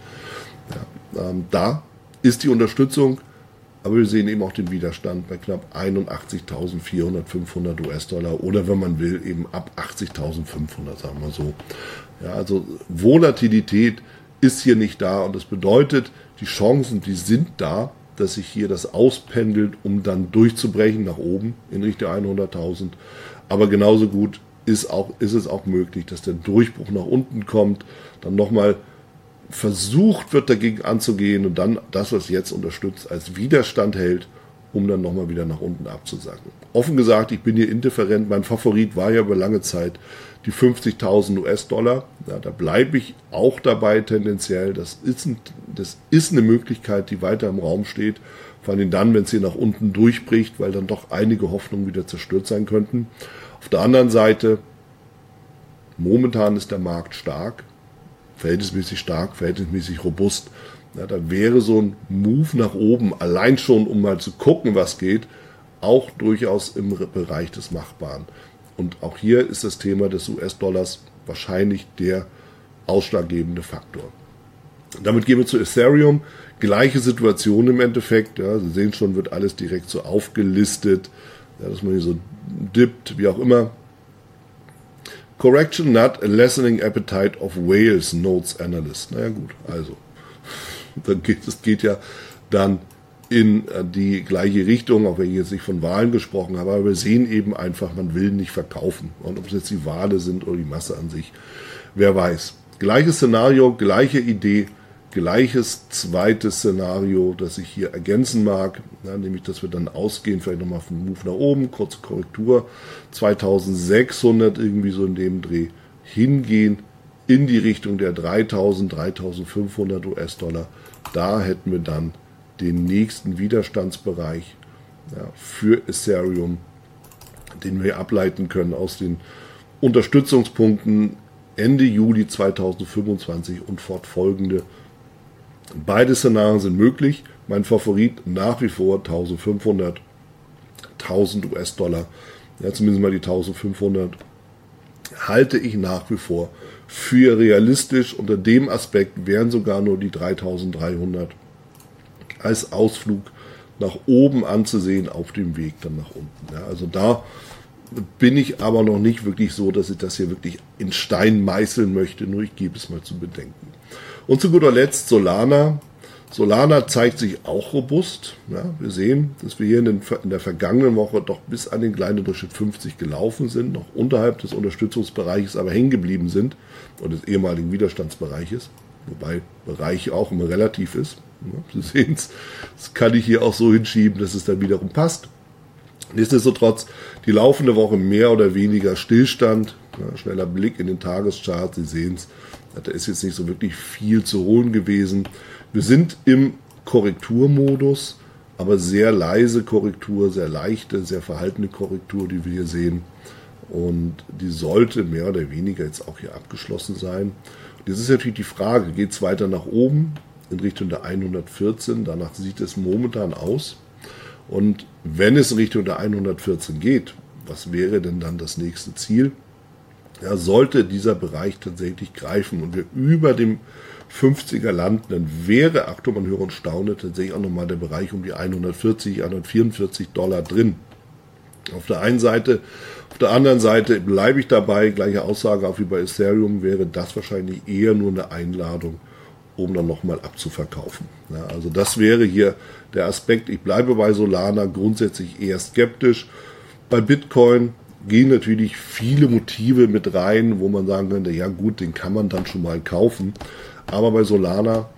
Ja, ähm, da ist die Unterstützung, aber wir sehen eben auch den Widerstand bei knapp einundachtzigtausendvierhundert, fünfhundert US-Dollar oder wenn man will, eben ab achtzigtausendfünfhundert, sagen wir so. Ja, also Volatilität ist hier nicht da und das bedeutet, die Chancen, die sind da, dass sich hier das auspendelt, um dann durchzubrechen nach oben in Richtung hunderttausend. Aber genauso gut ist, auch, ist es auch möglich, dass der Durchbruch nach unten kommt, dann nochmal versucht wird, dagegen anzugehen und dann das, was jetzt unterstützt, als Widerstand hält, um dann nochmal wieder nach unten abzusacken. Offen gesagt, ich bin hier indifferent. Mein Favorit war ja über lange Zeit die fünfzigtausend US-Dollar. Ja, da bleibe ich auch dabei tendenziell. Das ist, ein, das ist eine Möglichkeit, die weiter im Raum steht. Vor allem dann, wenn es hier nach unten durchbricht, weil dann doch einige Hoffnungen wieder zerstört sein könnten. Auf der anderen Seite, momentan ist der Markt stark, verhältnismäßig stark, verhältnismäßig robust. Ja, da wäre so ein Move nach oben, allein schon, um mal zu gucken, was geht, auch durchaus im Bereich des Machbaren. Und auch hier ist das Thema des U S-Dollars wahrscheinlich der ausschlaggebende Faktor. Damit gehen wir zu Ethereum. Gleiche Situation im Endeffekt. Ja, Sie sehen schon, wird alles direkt so aufgelistet, ja, dass man hier so dippt, wie auch immer. Correction not a lessening appetite of whales, notes analyst. Naja gut, also dann geht, es geht ja dann in die gleiche Richtung, auch wenn ich jetzt nicht von Walen gesprochen habe, aber wir sehen eben einfach, man will nicht verkaufen. Und ob es jetzt die Wale sind oder die Masse an sich, wer weiß. Gleiches Szenario, gleiche Idee, gleiches zweites Szenario, das ich hier ergänzen mag, ja, nämlich, dass wir dann ausgehen, vielleicht nochmal vom Move nach oben, kurze Korrektur, zweitausendsechshundert irgendwie so in dem Dreh, hingehen in die Richtung der dreitausend, dreitausendfünfhundert US-Dollar. Da hätten wir dann den nächsten Widerstandsbereich, ja, für Ethereum, den wir ableiten können aus den Unterstützungspunkten Ende Juli zweitausendfünfundzwanzig und fortfolgende. Beide Szenarien sind möglich. Mein Favorit nach wie vor eintausendfünfhundert, tausend US-Dollar, ja, zumindest mal die eintausendfünfhundert, halte ich nach wie vor für realistisch. Unter dem Aspekt wären sogar nur die dreitausenddreihundert als Ausflug nach oben anzusehen auf dem Weg dann nach unten. Ja, also da bin ich aber noch nicht wirklich so, dass ich das hier wirklich in Stein meißeln möchte, nur ich gebe es mal zu bedenken. Und zu guter Letzt Solana. Solana zeigt sich auch robust. Ja, wir sehen, dass wir hier in, den, in der vergangenen Woche doch bis an den kleinen Durchschnitt fünfzig gelaufen sind, noch unterhalb des Unterstützungsbereiches aber hängen geblieben sind und des ehemaligen Widerstandsbereiches, wobei Bereich auch immer relativ ist. Ja, Sie sehen es, das kann ich hier auch so hinschieben, dass es dann wiederum passt. Nichtsdestotrotz, die laufende Woche mehr oder weniger Stillstand. Ja, schneller Blick in den Tageschart, Sie sehen es, da ist jetzt nicht so wirklich viel zu holen gewesen. Wir sind im Korrekturmodus, aber sehr leise Korrektur, sehr leichte, sehr verhaltene Korrektur, die wir hier sehen. Und die sollte mehr oder weniger jetzt auch hier abgeschlossen sein. Und jetzt ist natürlich die Frage, geht es weiter nach oben in Richtung der hundertvierzehn? Danach sieht es momentan aus. Und wenn es in Richtung der hundertvierzehn geht, was wäre denn dann das nächste Ziel? Ja, sollte dieser Bereich tatsächlich greifen und wir über dem fünfziger landen, dann wäre, Achtung, man höre und staune, tatsächlich auch nochmal der Bereich um die hundertvierzig, hundertvierundvierzig Dollar drin. Auf der einen Seite, auf der anderen Seite bleibe ich dabei, gleiche Aussage auch wie bei Ethereum, wäre das wahrscheinlich eher nur eine Einladung, um dann nochmal abzuverkaufen. Ja, also das wäre hier der Aspekt. Ich bleibe bei Solana grundsätzlich eher skeptisch. Bei Bitcoin gehen natürlich viele Motive mit rein, wo man sagen könnte, ja gut, den kann man dann schon mal kaufen. Aber bei Solana,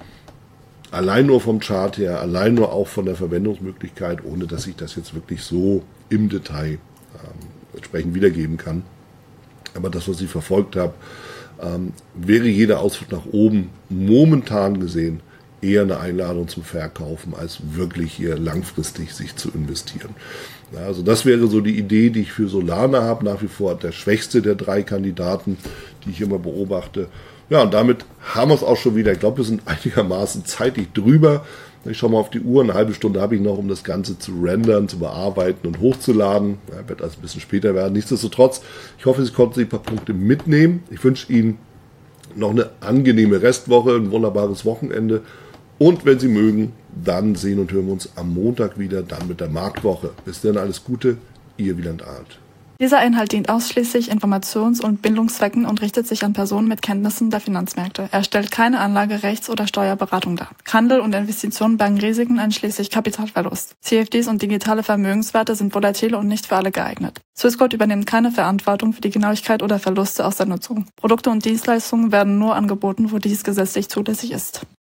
allein nur vom Chart her, allein nur auch von der Verwendungsmöglichkeit, ohne dass ich das jetzt wirklich so im Detail ähm, entsprechend wiedergeben kann. Aber das, was ich verfolgt habe, ähm, wäre jeder Ausflug nach oben momentan gesehen eher eine Einladung zum Verkaufen, als wirklich hier langfristig sich zu investieren. Ja, also das wäre so die Idee, die ich für Solana habe, nach wie vor der schwächste der drei Kandidaten, die ich immer beobachte. Ja, und damit haben wir es auch schon wieder. Ich glaube, wir sind einigermaßen zeitlich drüber. Ich schaue mal auf die Uhr, eine halbe Stunde habe ich noch, um das Ganze zu rendern, zu bearbeiten und hochzuladen. Ja, wird also ein bisschen später werden. Nichtsdestotrotz, ich hoffe, Sie konnten sich ein paar Punkte mitnehmen. Ich wünsche Ihnen noch eine angenehme Restwoche, ein wunderbares Wochenende. Und wenn Sie mögen, dann sehen und hören wir uns am Montag wieder, dann mit der Marktwoche. Bis dann, alles Gute, Ihr Wieland Arndt. Dieser Inhalt dient ausschließlich Informations- und Bildungszwecken und richtet sich an Personen mit Kenntnissen der Finanzmärkte. Er stellt keine Anlage-, Rechts- oder Steuerberatung dar. Handel und Investitionen bergen Risiken einschließlich Kapitalverlust. C F Ds und digitale Vermögenswerte sind volatile und nicht für alle geeignet. Swissquote übernimmt keine Verantwortung für die Genauigkeit oder Verluste aus der Nutzung. Produkte und Dienstleistungen werden nur angeboten, wo dies gesetzlich zulässig ist.